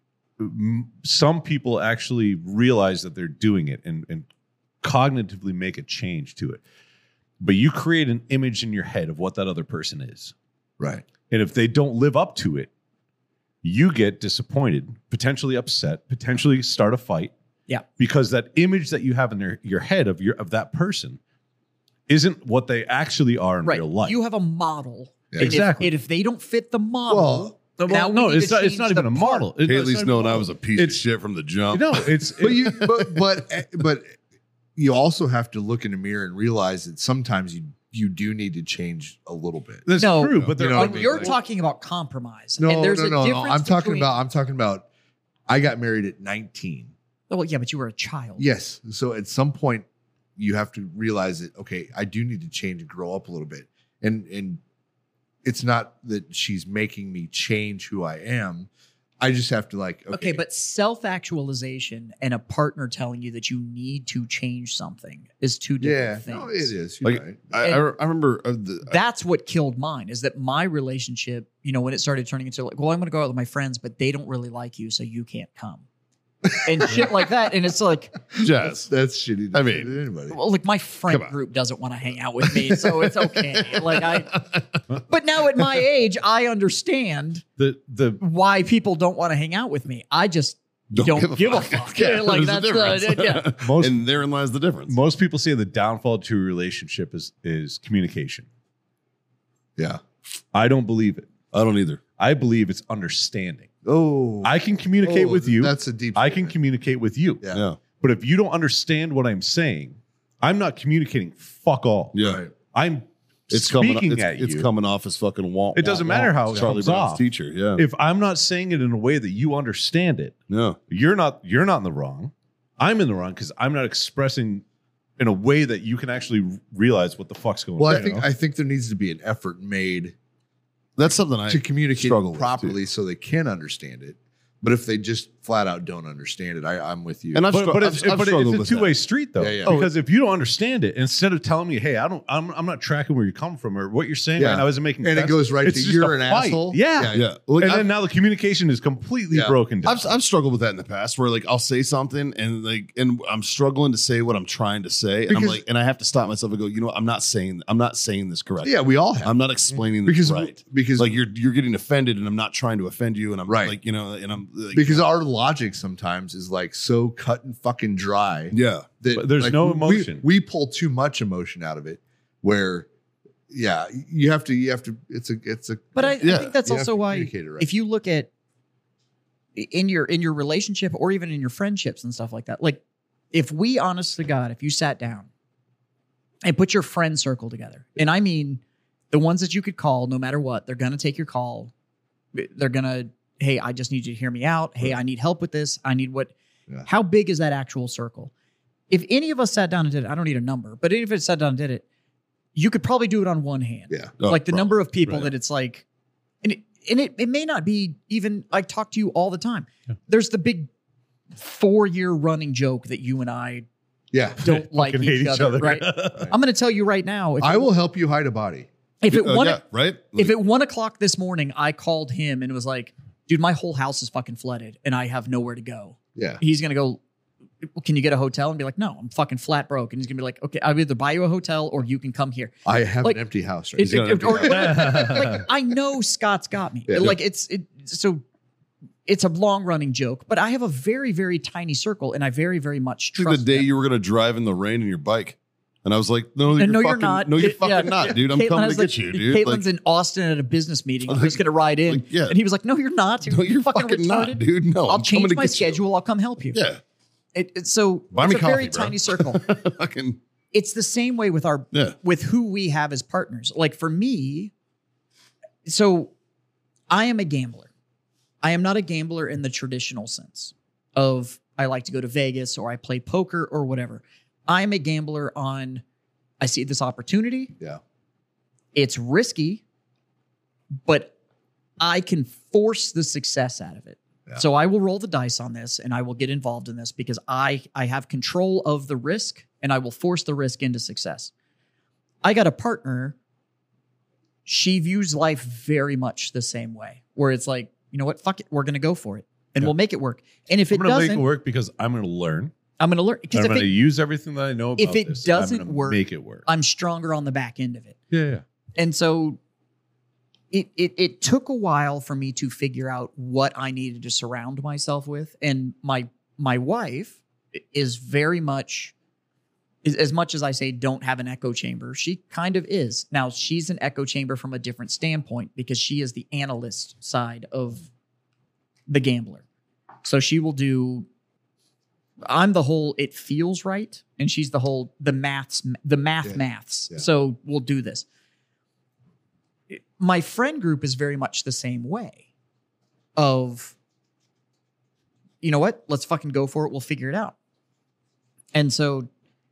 m- some people actually realize that they're doing it and, and cognitively make a change to it. But you create an image in your head of what that other person is. Right. And if they don't live up to it, you get disappointed, potentially upset, potentially start a fight. Yeah. Because that image that you have in their, your head of your of that person isn't what they actually are in Right. real life. You have a model. Yeah. And if- Exactly. And if, they don't fit the model, Well, now we no, need it's to not, it's change not even the a model. It- it's Haley's not even known a I model. was a piece It's- of shit from the jump. No, it's But you but but but you also have to look in the mirror and realize that sometimes you you do need to change a little bit. that's No. true, but You there know are what I mean? you're Like- talking about compromise. No, and there's no, a no, no. difference I'm talking between- about I'm talking about I got married at nineteen. Oh, well, yeah, but you were a child. Yes. So at some point you have to realize that, okay, I do need to change and grow up a little bit. And and it's not that she's making me change who I am. I just have to like, okay, Okay, but self-actualization and a partner telling you that you need to change something is two different yeah, things. no, it is. You're Like, right. I, I, I remember uh, the, That's what killed mine, is that my relationship, you know, when it started turning into like, well, I'm going to go out with my friends, but they don't really like you, so you can't come. And shit like that. And it's like, Jazz. That's shitty. to I say mean- to anybody. well, like my friend Come on. group doesn't want to hang out with me, so it's okay. Like I, but now at my age, I understand the the why people don't want to hang out with me. I just don't, give, a fuck. Yeah, Like there's a that's the, difference. yeah. most and therein lies the difference. most people say the downfall to a relationship is is communication. yeah. I don't believe it. I don't either. I believe it's understanding. Oh, I can communicate oh, with you. That's a deep. I can statement. communicate with you. Yeah. Yeah. But if you don't understand what I'm saying, I'm not communicating fuck all. Yeah. Right. I'm It's speaking coming. It's, at it's you. coming off as fucking wall. It doesn't matter how it Charlie comes Brown's off. teacher. Yeah. If I'm not saying it in a way that you understand it, yeah. you're not you're not in the wrong. I'm in the wrong because I'm not expressing in a way that you can actually realize what the fuck's going Well, on. I think you know? I think there needs to be an effort made That's something I to communicate struggle it with, properly too. so they can understand it. But if they just flat out don't understand it, I, I'm with you. And I've, but, stru- but, I've, it's, I've but struggled it's with a two way that. street though. Yeah, yeah. Because if you don't understand it, instead of telling me, "Hey, I don't, I'm, I'm not tracking where you come from or what you're saying Yeah. right now isn't making and sense," it goes right it's to just you're a an fight. asshole. Yeah. Yeah. Like, and I've- then now the communication is completely Yeah. broken down. I've, I've struggled with that in the past where like I'll say something and like and I'm struggling to say what I'm trying to say and I'm Because- like and I have to stop myself and go, you know what, I'm not saying I'm not saying this correctly. Yeah, we all have. I'm not explaining this because right. because Like you're you're getting offended and I'm not trying to offend you and I'm Right. like, you know, and I'm like, because our logic sometimes is like so cut and fucking dry yeah. that But there's like, no we- emotion. We, pull too much emotion out of it. Where, yeah, you have to. You have to. It's a. It's a. But I, Yeah. I think that's You have also to why communicate it right. if you look at in your in your relationship or even in your friendships and stuff like that, like if we honest to God, if you sat down and put your friend circle together, and I mean the ones that you could call no matter what, they're gonna take your call. They're gonna, hey, I just need you to hear me out. Hey, I need help with this. I need what Yeah. how big is that actual circle? If any of us sat down and did it, I don't need a number, but if it sat down and did it, you could probably do it on one hand. Yeah. Oh, like the bro. number of people Right. that it's like, and it, and it, it may not be even, I talk to you all the time. Yeah. There's the big four year running joke that you and I Yeah. don't like Fucking each, hate other, right? I'm going to tell you right now. If I it, will help you hide a body. if it Uh, one, yeah, right? if at one o'clock this morning, I called him and was like, dude, my whole house is fucking flooded and I have nowhere to go. Yeah. He's going to go, can you get a hotel? And be like, no, I'm fucking flat broke. And he's going to be like, okay, I'll either buy you a hotel or you can come here. I have Like, an empty house. Right It- now. it- or- like, I know Scott's got me. Yeah. Like it's it, so it's a long running joke, but I have a very very tiny circle, and I very very much I think trust the day them. you were going to drive in the rain in your bike. And I was like, no, And you're no, fucking, you're not. No, you're It- fucking yeah, not, yeah. dude. I'm Caitlin- I coming to was get like, you, dude. Caitlin's Like, in Austin at a business meeting. I'm Like- just going to ride in. like, yeah. And he was like, no, you're not. You're, no, you're fucking, fucking, retarded. not, dude. No, I'll I'm change coming to my get schedule. I'll come help you. You. Yeah. It, it- so Buy it's me a very coffee, bro. tiny circle. Fucking, It's the same way with our yeah. with who we have as partners. Like for me, so I am a gambler. I am not a gambler in the traditional sense of I like to go to Vegas or I play poker or whatever. I'm a gambler on I see this opportunity. Yeah. It's risky, but I can force the success out of it. Yeah. So I will roll the dice on this and I will get involved in this because I I have control of the risk and I will force the risk into success. I got a partner. She views life very much the same way, where it's like, you know what, fuck it, we're going to go for it and Yeah. we'll make it work. And if I'm it gonna make doesn't, it work because I'm gonna learn. I'm going to learn. Because I'm if gonna it, use everything that I know about if it this, and I'm doesn't gonna work, make it work. I'm stronger on the back end of it. yeah, yeah. And so it, it it took a while for me to figure out what I needed to surround myself with. And my my wife is very much, is, as much as I say don't have an echo chamber, she kind of is. Now, she's an echo chamber from a different standpoint because she is the analyst side of the gambler. So she will do, I'm the whole it feels right, and she's the whole the maths, the math Yeah. maths. Yeah. So we'll do this. My friend group is very much the same way of, you know what, let's fucking go for it. We'll figure it out. And so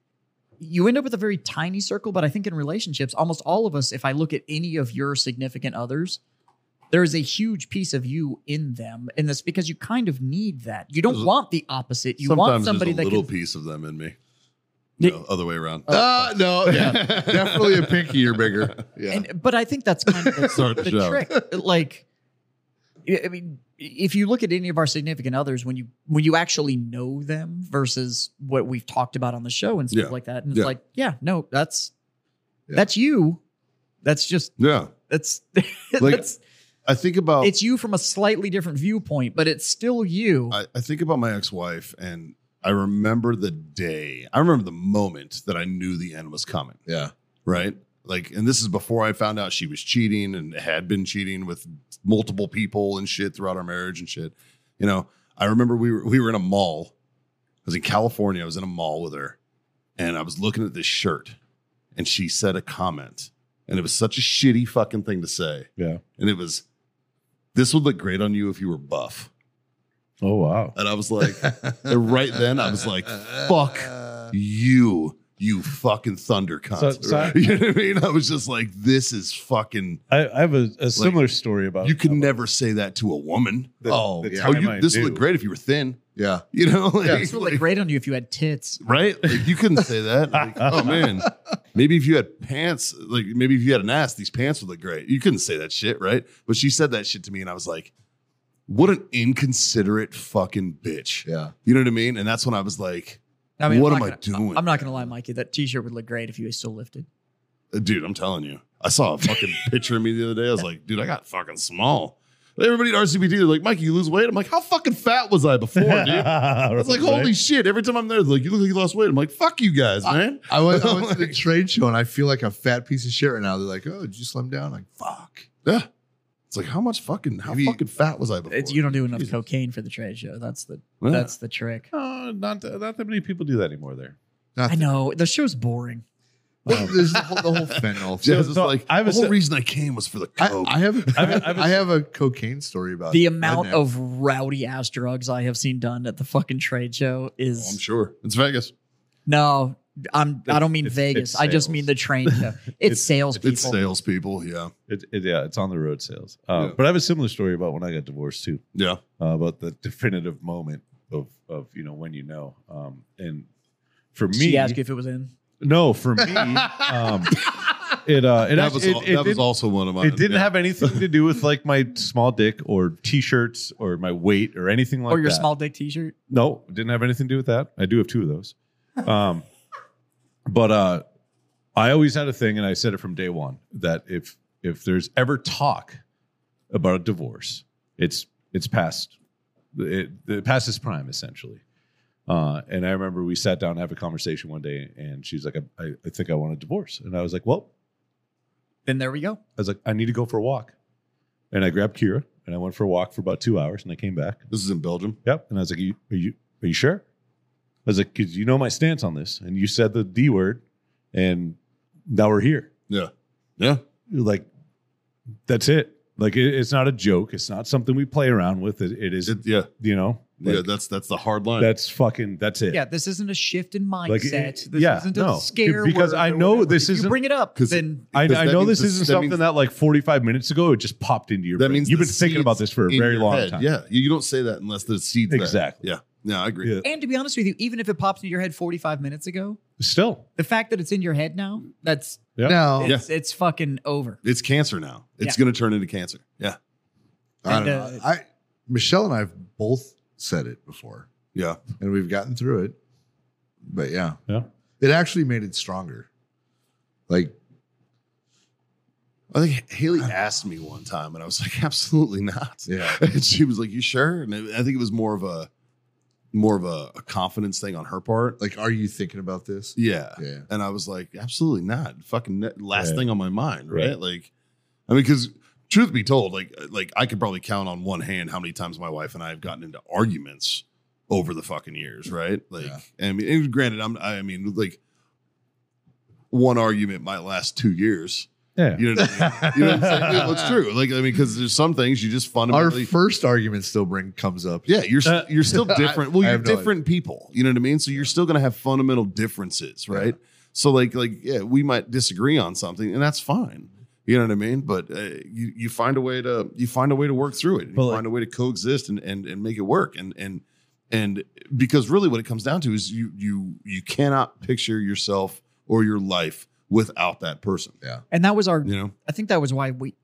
you end up with a very tiny circle, but I think in relationships, almost all of us, if I look at any of your significant others, there is a huge piece of you in them. And that's because you kind of need that. You don't There's a- want the opposite. You Sometimes want somebody there's a that little can, piece of them in me. Did- No, other way around. Uh, no, yeah. Definitely a pinky or bigger. Yeah. and, but I think that's kind of the, Start the the show. trick. Like, I mean, if you look at any of our significant others, when you when you actually know them versus what we've talked about on the show and stuff Yeah. like that, and it's Yeah. like, yeah, no, that's Yeah. that's you. That's just Yeah. that's Like, that's I think about it's you from a slightly different viewpoint, but it's still you. I, I think about my ex-wife and I remember the day. I remember the moment that I knew the end was coming. yeah. Right? Like, and this is before I found out she was cheating and had been cheating with multiple people and shit throughout our marriage and shit. You know, I remember we were we were in a mall. I was in California. I was in a mall with her, and I was looking at this shirt, and she said a comment, and it was such a shitty fucking thing to say. Yeah. And it was, "This would look great on you if you were buff." Oh wow. And I was like, and right then I was like, fuck you, you fucking thunder cunt. So- so I- you know what I mean? I was just like, this is fucking, I, I have a, a similar story about you could about never say that to a woman. the- Oh, the yeah. Oh, time you, I this would knew. look great if you were thin. Yeah. You know? Like, Yeah, This would look like- great on you if you had tits. right? Like, you couldn't say that. Like, oh man, maybe if you had pants, like maybe if you had an ass, these pants would look great. You couldn't say that shit, right? But she said that shit to me, and I was like, what an inconsiderate fucking bitch. Yeah. You know what I mean? And that's when I was like, I mean, what I'm am not I gonna- doing? I'm not going to lie, Mikey. That T-shirt would look great if you was still lifted. Uh, dude, I'm telling you. I saw a fucking picture of me the other day. I was like, dude, I got fucking small. Everybody at R C B T, they're like, Mikey, you lose weight? I'm like, how fucking fat was I before, dude? I was like, holy shit. Every time I'm there, they're like, you look like you lost weight. I'm like, fuck you guys, man. I went, I went to the trade show and I feel like a fat piece of shit right now. They're like, oh, did you slim down? I'm like, fuck. Yeah. It's like, how much fucking, how Maybe- fucking fat was I before? It's, you don't do enough Jesus. cocaine for the trade show. That's the Yeah. that's the trick. Oh, not that, not that many people do that anymore. There. Not I know the show's boring. Well, there's the whole, the whole fentanyl. Jez So- is so like, I have the a whole se- reason I came was for the I, coke. I have, I have a- I have a- I have a cocaine story about The amount redneck. of rowdy ass drugs I have seen done at the fucking trade show Oh, I'm is sure. It's Vegas. no. I'm. I don't mean It's- Vegas. it's I just sales. mean the train. Show. It's, salespeople. It's salespeople. Yeah. It, it, yeah, it's on the road sales. Uh, Yeah. But I have a similar story about when I got divorced too, Yeah. uh, about the definitive moment of of you know when you know. Um, and for me, She asked you if it was in. no, for me, um, it uh, it That, actually, was, it, al- it that was didn't- also one of mine. It didn't Yeah. have anything to do with like my small dick or t-shirts or my weight or anything like or your that. small dick T-shirt. No, it didn't have anything to do with that. I do have two of those. Um, but uh, I always had a thing, and I said it from day one, that if if there's ever talk about a divorce, it's it's past it, it past its prime essentially. Uh, and I remember we sat down and have a conversation one day, and she's like, I, I think I want a divorce. And I was like, well, Then there we go. I was like, I need to go for a walk. And I grabbed Kira and I went for a walk for about two hours and I came back. This is in Belgium. Yep. And I was like, are you, are you, are you sure? I was like, because you know my stance on this. And you said the D word and now we're here. Yeah. Yeah. Like, that's it. Like, it, it's not a joke. It's not something we play around with. It, it is, It- yeah. you know, yeah. like, That's that's the hard line. that's fucking, that's it. Yeah, this isn't a shift in mindset. Like, it- this yeah, isn't no. a scare Because word I or know whatever. this If you isn't- bring it up, 'cause- then I, Because I that know means this the- isn't that something means- that like forty-five minutes ago, it just popped into your that brain. means You've the been thinking about seeds this for a in very your long head. time. Yeah. You, you don't say that unless the seeds there. Exactly. Yeah. Yeah. I agree. Yeah. and to be honest with you, even if it pops into your head forty-five minutes ago, Still. the fact that it's in your head now, that's Yeah. No, it's, it's fucking over. It's cancer now. It's Yeah. going to turn into cancer. Yeah. I don't And, know. uh, I Michelle and I have both said it before, Yeah. and we've gotten through it. But yeah, Yeah. it actually made it stronger. Like, I think Haley asked me one time, and I was like, absolutely not. yeah, And she was like, "You sure?" And I think it was more of a more of a, a confidence thing on her part. like, are you thinking about this? Yeah. Yeah. And I was like, absolutely not. Fucking ne- last Right. thing on my mind, right? Right. Like, I mean, because truth be told, like, like I could probably count on one hand how many times my wife and I have gotten into arguments over the fucking years, right? Like, Yeah. I mean, and granted, I'm, I mean, like, one argument might last two years. Yeah. You know what I mean? You know what I'm saying? Yeah, well, it's true. Like, I mean, because there's some things you just Our fundamentally. first argument still bring comes up. Yeah, you're Uh, you're still different. Well, I you're have no different people. You know what I mean? So you're still going to have fundamental differences, right? So like like yeah, we might disagree on something, and that's fine. You know what I mean? But uh, you you find a way to you find a way to work through it. And But you like- find a way to coexist and and and make it work. And and and because really, what it comes down to is you you you cannot picture yourself or your life without that person. Yeah. And that was our, You know? I think that was why we,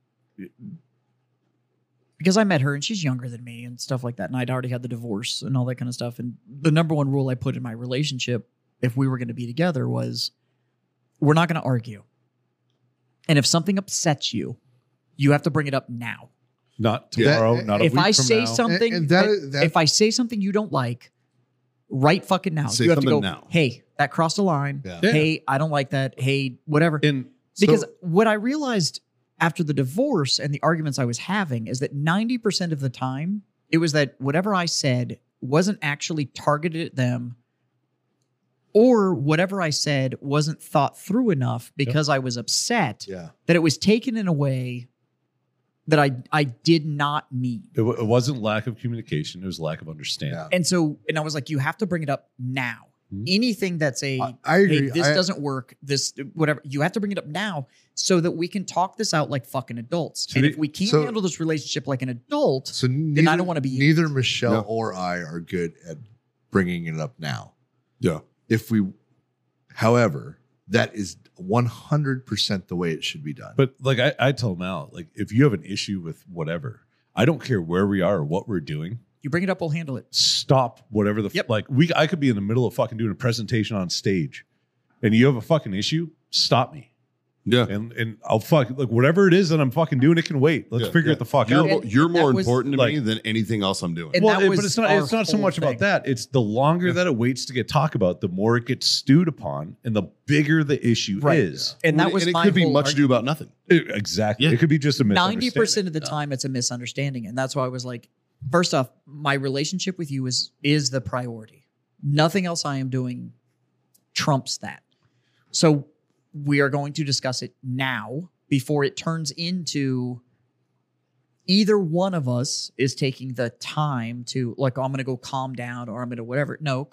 because I met her and she's younger than me and stuff like that. And I'd already had the divorce and all that kind of stuff. And the number one rule I put in my relationship, if we were going to be together, was we're not going to argue. And if something upsets you, you have to bring it up now. Not tomorrow, That- not a If week I from say now. something, And- and that that- is- that- if I say something you don't like, right fucking now, Say you have to go, something now. hey, that crossed a line. Yeah. Yeah. Hey, I don't like that. Hey, whatever. And Because so- what I realized after the divorce and the arguments I was having is that ninety percent of the time, it was that whatever I said wasn't actually targeted at them, or whatever I said wasn't thought through enough because I was upset Yeah. that it was taken in a way that I, I did not need. it, w- it wasn't lack of communication; it was lack of understanding. Yeah. And so, and I was like, you have to bring it up now. Mhm. Anything that's a, I, I agree. hey, this I- doesn't work, this, whatever, you have to bring it up now so that we can talk this out like fucking adults. So and the- if we can't so- handle this relationship like an adult, So neither, I don't wanna be Neither Michelle No. or I are good at bringing it up now. Yeah. If we, however, that is one hundred percent the way it should be done. But like I, I tell Mal, like if you have an issue with whatever, I don't care where we are or what we're doing. you bring it up, we'll handle it. Stop whatever the f- Yep. like we. I could be in the middle of fucking doing a presentation on stage, and you have a fucking issue. Stop me, Yeah. and and I'll fuck like whatever it is that I'm fucking doing. It can wait. Let's Yeah, figure yeah. it the fuck You're, out. more, And you're that more was, important to like- me than anything else I'm doing. And well, that it- was but it's not. our It's not so whole much thing. about that. It's the longer that it waits to get talked about, the more it gets stewed upon, and the bigger the issue Right. is. And that Well, was and it my could be whole much ado about nothing. It- exactly. Yeah. It could be just a misunderstanding. ninety percent of the time it's a misunderstanding. And that's why I was like, first off, my relationship with you is is the priority. Nothing else I am doing trumps that. So we are going to discuss it now before it turns into either one of us is taking the time to like, oh, I'm going to go calm down or I'm going to whatever. No, because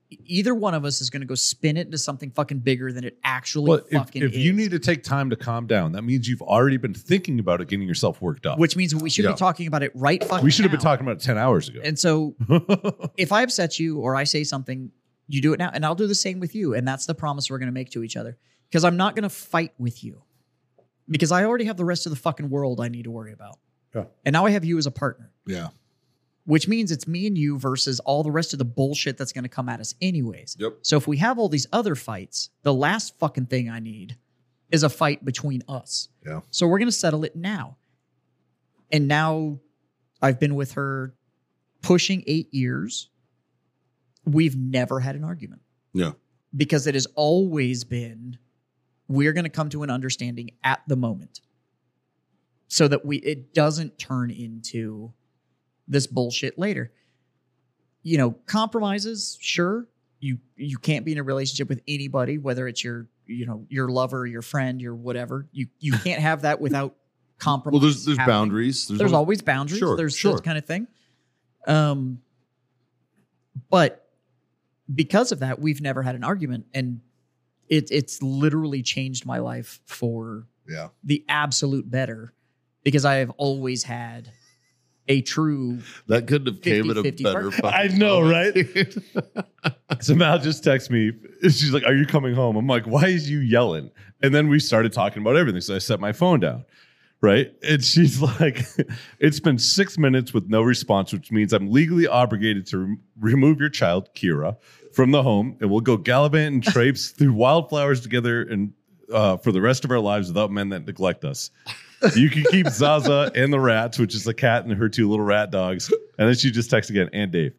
either one of us is going to go spin it into something fucking bigger than it actually Well, if, fucking if is. you need to take time to calm down, that means you've already been thinking about it, getting yourself worked up. which means we should Yeah. be talking about it right fucking we should have been now. talking about it ten hours ago. And so if I upset you or I say something, you do it now. And I'll do the same with you. And that's the promise we're going to make to each other. Because I'm not going to fight with you. Because I already have the rest of the fucking world I need to worry about. Yeah. And now I have you as a partner. Yeah. Which means it's me and you versus all the rest of the bullshit that's going to come at us anyways. Yep. So if we have all these other fights, the last fucking thing I need is a fight between us. Yeah. So we're going to settle it now. And now I've been with her pushing eight years. We've never had an argument. Yeah. Because it has always been, we're going to come to an understanding at the moment. So that we it doesn't turn into this bullshit later. You know, compromises, sure. You you can't be in a relationship with anybody, whether it's your, you know, your lover, your friend, your whatever. You you can't have that without compromise. Well, there's there's happening. boundaries. There's, always- always boundaries. Sure, there's sure. that kind of thing. Um, but because of that, we've never had an argument, and it it's literally changed my life for Yeah. the absolute better, because I have always had a true. that couldn't have came at a fifty-fifty better. partner. I fucking know, moment. right? So Mal just texted me. She's like, "Are you coming home?" I'm like, "Why is you yelling?" And then we started talking about everything. So I set my phone down, right? And she's like, "It's been six minutes with no response, which means I'm legally obligated to rem- remove your child, Kira, from the home, and we'll go gallivant and traipse through wildflowers together and uh, for the rest of our lives without men that neglect us. You can keep Zaza and the rats, which is the cat and her two little rat dogs." And then she just texts again, "And Dave."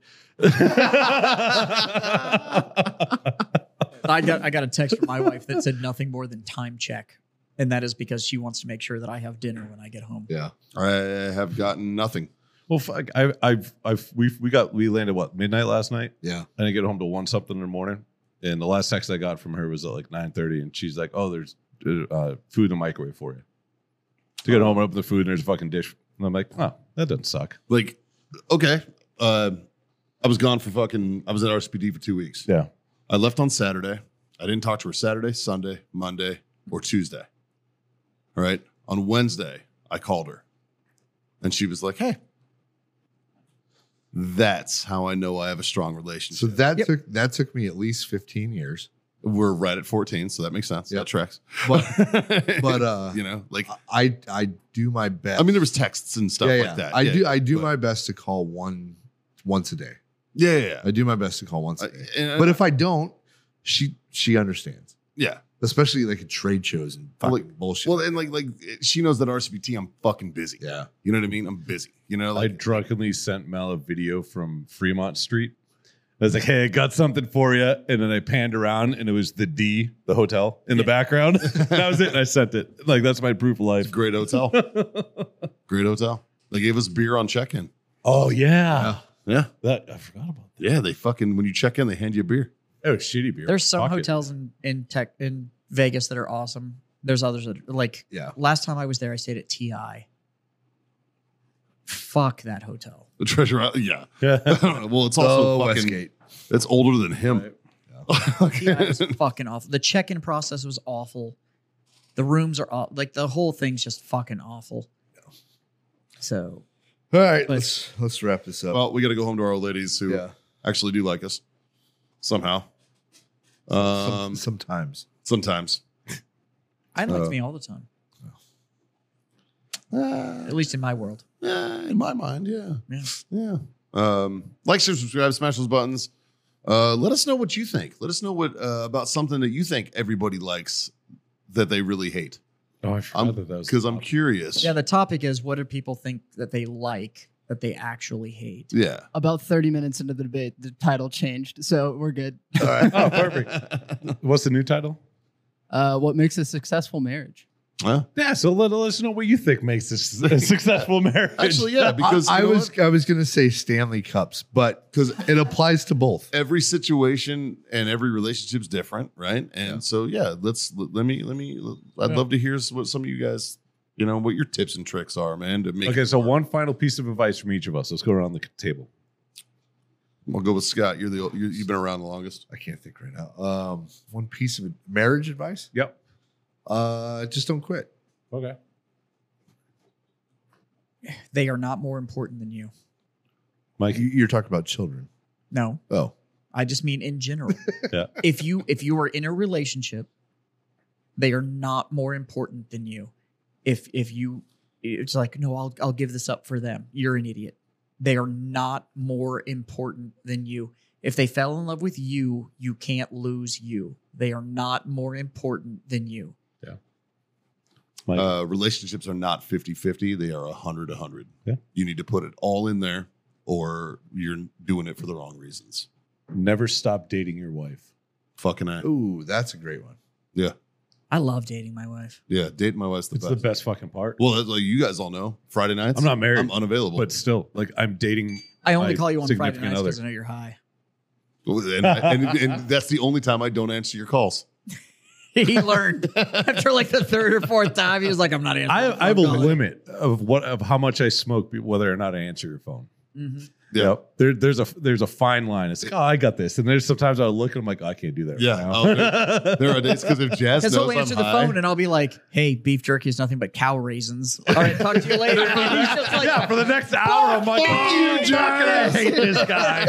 I got I got a text from my wife that said nothing more than time check, and that is because she wants to make sure that I have dinner when I get home. Yeah. I have gotten nothing. Well, fuck, I, I've, I've, we, we got, we landed what midnight last night. Yeah. I didn't get home till one something in the morning, and the last text I got from her was at like nine thirty, and she's like, "Oh, there's uh, food in the microwave for you." To get home and open the food, and there's a fucking dish, and I'm like, "Oh, that doesn't suck." Like, okay, uh, I was gone for fucking. I was at R S P D for two weeks. Yeah. I left on Saturday. I didn't talk to her Saturday, Sunday, Monday, or Tuesday. All right. On Wednesday, I called her, and she was like, "Hey." That's how I know I have a strong So relationship. that Yep. took that took me at least fifteen years. We're right at fourteen, so that makes sense. Yep. That tracks. But but uh you know, like I I do my best. I mean, there was texts and stuff yeah, like yeah. that. I Yeah, do yeah, I do but- my best to call one once a day. Yeah, yeah, yeah. I do my best to call once I- a day. and- But if I don't, she she understands. yeah. Especially like at trade shows and fucking Well, like- bullshit. Well, and like like she knows that R S V T, I'm fucking busy. yeah. You know what I mean? I'm busy. You know, I like drunkenly sent Mel a video from Fremont Street. I was like, "Hey, I got something for you," and then I panned around, and it was the D, the hotel, in the background. That was it, and I sent it. Like, that's my proof of life. great hotel. Great hotel. They gave us beer on check-in. Oh yeah, Yeah. that I forgot about that. Yeah, they fucking when you check in, they hand you a beer. Oh, shitty beer. There's some Fuck it. hotels in in tech in Vegas that are awesome. There's others that are, like Yeah. last time I was there, I stayed at T I. Fuck that hotel. The Treasure Island. Yeah. Yeah. Well, it's also Oh, fucking Westgate. it's older than him. T I was fucking awful. The check-in process was awful. The rooms are aw- like the whole thing's just fucking awful. So All right, But- let's let's wrap this up. Well, we got to go home to our old ladies who yeah. actually do like us somehow. Um, Some, sometimes. sometimes. I liked Uh, me all the time, Uh, at least in my world. yeah, in my mind, yeah. Yeah. Yeah. Um, like, share, subscribe, smash those buttons. Uh, let us know what you think. Let us know what uh, about something that you think everybody likes that they really hate. Oh, I forgot I'm that that was because I'm curious. Yeah, the topic is what do people think that they like that they actually hate? Yeah. About thirty minutes into the debate, the title changed, so we're good. All right. Oh, perfect. What's the new title? Uh, what makes a successful marriage? Huh? Yeah, so let, let us know what you think makes this a successful marriage. Actually, yeah, because I, I you know was what? I was gonna say Stanley Cups, but because it applies to both. every situation and every relationship's different, right? And Yeah. so, yeah, let's let, let me let me. I'd Yeah. love to hear what some of you guys, you know, what your tips and tricks are, man. To make Okay, it so work. one final piece of advice from each of us. Let's go around the table. I'll go with Scott. You're the you you've been around the longest. I can't think right now. Um, one piece of marriage advice. Yep. Uh, just don't quit. Okay. They are not more important than you. Mike. You- You're talking about children. No, Oh, I just mean in general. Yeah. If you if you are in a relationship, they are not more important than you. If if you it's like, no, I'll I'll give this up for them. You're an idiot. They are not more important than you. If they fell in love with you, you can't lose you. They are not more important than you. Mike. Uh, relationships are not fifty-fifty. They are one hundred one hundred. Yeah. You need to put it all in there or you're doing it for the wrong reasons. Never stop dating your wife. Fucking A. ooh, that's a great one. Yeah. I love dating my wife. Yeah. Dating my wife's the It's best. the best fucking part. Well, that's like you guys all know. Friday nights. I'm not married, I'm unavailable. But still, like I'm dating. I only my call you on Friday significant nights other. because I know you're high. and, and, and that's the only time I don't answer your calls. He learned after like the third or fourth time. He was like, "I'm not answering." I, I have a phone calls." limit of what of how much I smoke, whether or not I answer your phone. Mhm. Yeah. Yep. There, there's a there's a fine line. It's like, oh, I got this. And there's sometimes I'll look and I'm like, oh, I can't do that. Yeah. Right now. Oh, there, there are days because if Jazz Because knows he'll answer I'm the high, phone and I'll be like, "Hey, beef jerky is nothing but cow raisins." All right, talk to you later. And he's just like, yeah, for the next hour, I'm like, oh, you, I jackass. hate this guy.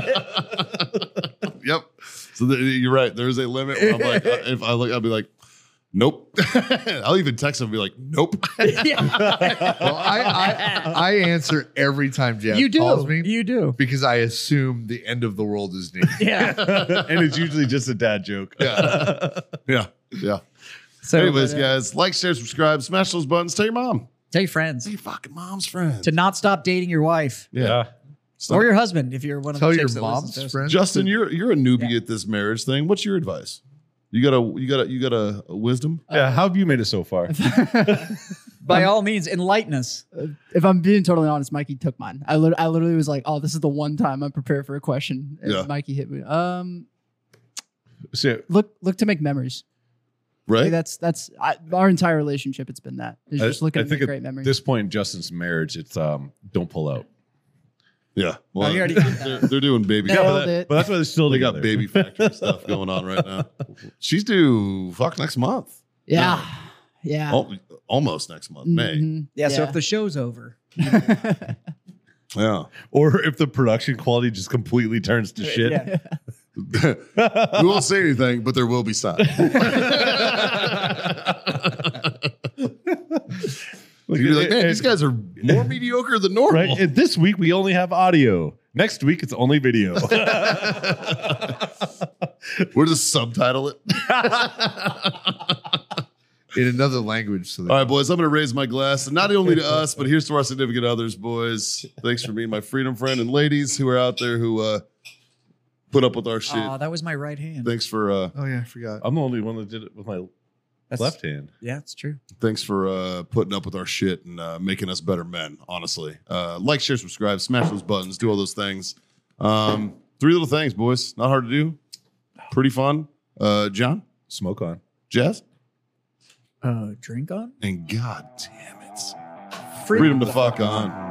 Yep. So the, you're right. There's a limit where I'm like, uh, if I look, I'll be like, nope. I'll even text him and be like, nope. Yeah. Well, I, I I answer every time Jeff You do. calls me You do. because I assume the end of the world is near. Yeah. And it's usually just a dad joke. Yeah. Yeah. Yeah. So, Anyways, but, uh, guys, like, share, subscribe, smash those buttons. Tell your mom. tell your friends Tell your fucking mom's friend. to not stop dating your wife Yeah. Stop. or your husband if you're one of Tell the your chicks that listens to mom's us. friend. Justin, you're you're a newbie Yeah. at this marriage thing. What's your advice? You got a you got a you got a, a wisdom? Yeah. How have you made it so far? By all means, enlighten us. If I'm being totally honest, Mikey took mine. I, lit- I literally was like, "Oh, this is the one time I'm prepared for a question." And Yeah. Mikey hit me. Um, So, look, look to make memories. Right? Like that's that's I, our entire relationship. It's been that. It's I- just looking I to think make at great memories. this point in Justin's marriage, it's um, don't pull out. yeah. Well, you already got that. they're, they're doing baby. Nailed but, that- it. but that's why they're still They together. got baby factory stuff going on right now. She's due fuck next month. yeah, yeah. Al- almost next month, May. Mhm. Yeah, so if the show's over, Yeah. Or if the production quality just completely turns to shit. Yeah. We won't say anything, but there will be signs. You're like, man, these guys are more mediocre than normal. Right. And this week we only have audio. Next week it's only video. We'll just subtitle it. in another language. So All right, boys, I'm going to raise my glass, and not only to us, but here's to our significant others, boys. Thanks for being my freedom friend, and ladies who are out there who uh, put up with our shit. oh, that was my right hand. Thanks for uh, oh yeah, I forgot. I'm the only one that did it with my That's, left hand. Yeah, it's true. thanks for uh, putting up with our shit and uh, making us better men. Honestly, uh, like, share, subscribe, smash those buttons, do all those things. Um, three little things, boys. Not hard to do. Pretty fun. Uh, John, Smoke on. Jazz, Uh, drink on? and God damn it, Freedom. freedom to fuck on.